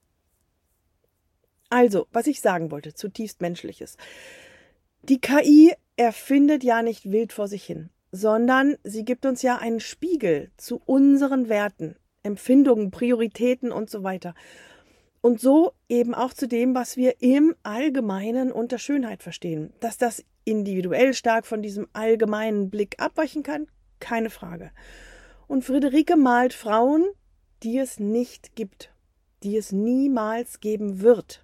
Also, was ich sagen wollte, zutiefst Menschliches. Die K I erfindet ja nicht wild vor sich hin, sondern sie gibt uns ja einen Spiegel zu unseren Werten, Empfindungen, Prioritäten und so weiter. Und so eben auch zu dem, was wir im Allgemeinen unter Schönheit verstehen. Dass das individuell stark von diesem allgemeinen Blick abweichen kann, keine Frage. Und Friederike malt Frauen, die es nicht gibt, die es niemals geben wird.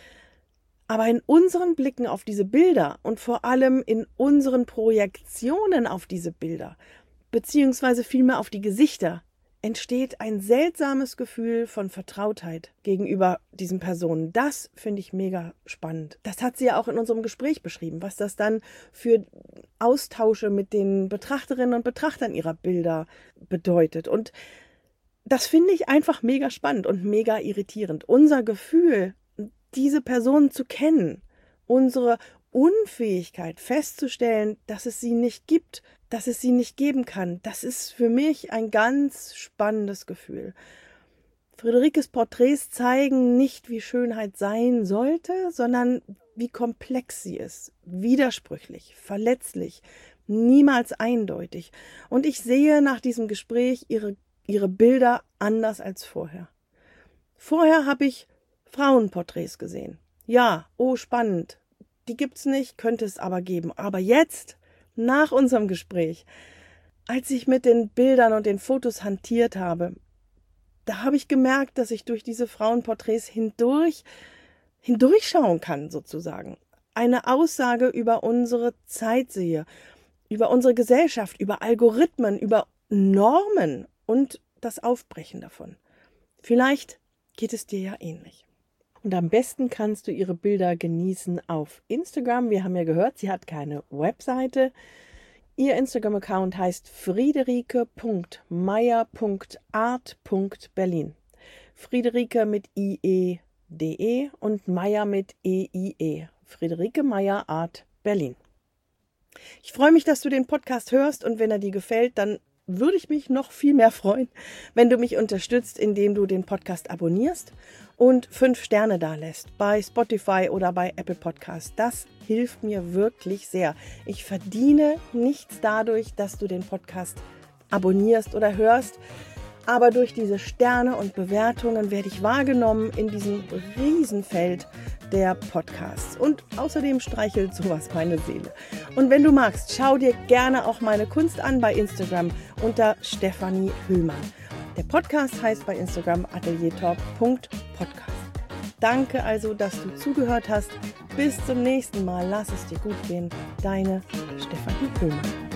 Aber in unseren Blicken auf diese Bilder und vor allem in unseren Projektionen auf diese Bilder, beziehungsweise vielmehr auf die Gesichter, entsteht ein seltsames Gefühl von Vertrautheit gegenüber diesen Personen. Das finde ich mega spannend. Das hat sie ja auch in unserem Gespräch beschrieben, was das dann für Austausche mit den Betrachterinnen und Betrachtern ihrer Bilder bedeutet. Und das finde ich einfach mega spannend und mega irritierend. Unser Gefühl, diese Personen zu kennen, unsere Unfähigkeit festzustellen, dass es sie nicht gibt, dass es sie nicht geben kann, das ist für mich ein ganz spannendes Gefühl. Friederikes Porträts zeigen nicht, wie Schönheit sein sollte, sondern wie komplex sie ist, widersprüchlich, verletzlich, niemals eindeutig. Und ich sehe nach diesem Gespräch ihre, ihre Bilder anders als vorher. Vorher habe ich Frauenporträts gesehen. Ja, oh spannend, die gibt's nicht, könnte es aber geben. Aber jetzt, nach unserem Gespräch, als ich mit den Bildern und den Fotos hantiert habe, da habe ich gemerkt, dass ich durch diese Frauenporträts hindurch, hindurchschauen kann, sozusagen. Eine Aussage über unsere Zeit sehe, über unsere Gesellschaft, über Algorithmen, über Normen und das Aufbrechen davon. Vielleicht geht es dir ja ähnlich. Und am besten kannst du ihre Bilder genießen auf Instagram. Wir haben ja gehört, sie hat keine Webseite. Ihr Instagram-Account heißt friederike punkt meier punkt art punkt berlin. Friederike mit I E D E und Meier mit E I E. Friederike Meier Art Berlin. Ich freue mich, dass du den Podcast hörst und wenn er dir gefällt, dann würde ich mich noch viel mehr freuen, wenn du mich unterstützt, indem du den Podcast abonnierst und fünf Sterne dalässt bei Spotify oder bei Apple Podcasts. Das hilft mir wirklich sehr. Ich verdiene nichts dadurch, dass du den Podcast abonnierst oder hörst, aber durch diese Sterne und Bewertungen werde ich wahrgenommen in diesem Riesenfeld der Podcasts. Und außerdem streichelt sowas meine Seele. Und wenn du magst, schau dir gerne auch meine Kunst an bei Instagram unter Stefanie Hüllmann. Der Podcast heißt bei Instagram ateliertalk punkt podcast. Danke also, dass du zugehört hast. Bis zum nächsten Mal. Lass es dir gut gehen. Deine Stefanie Hüllmann.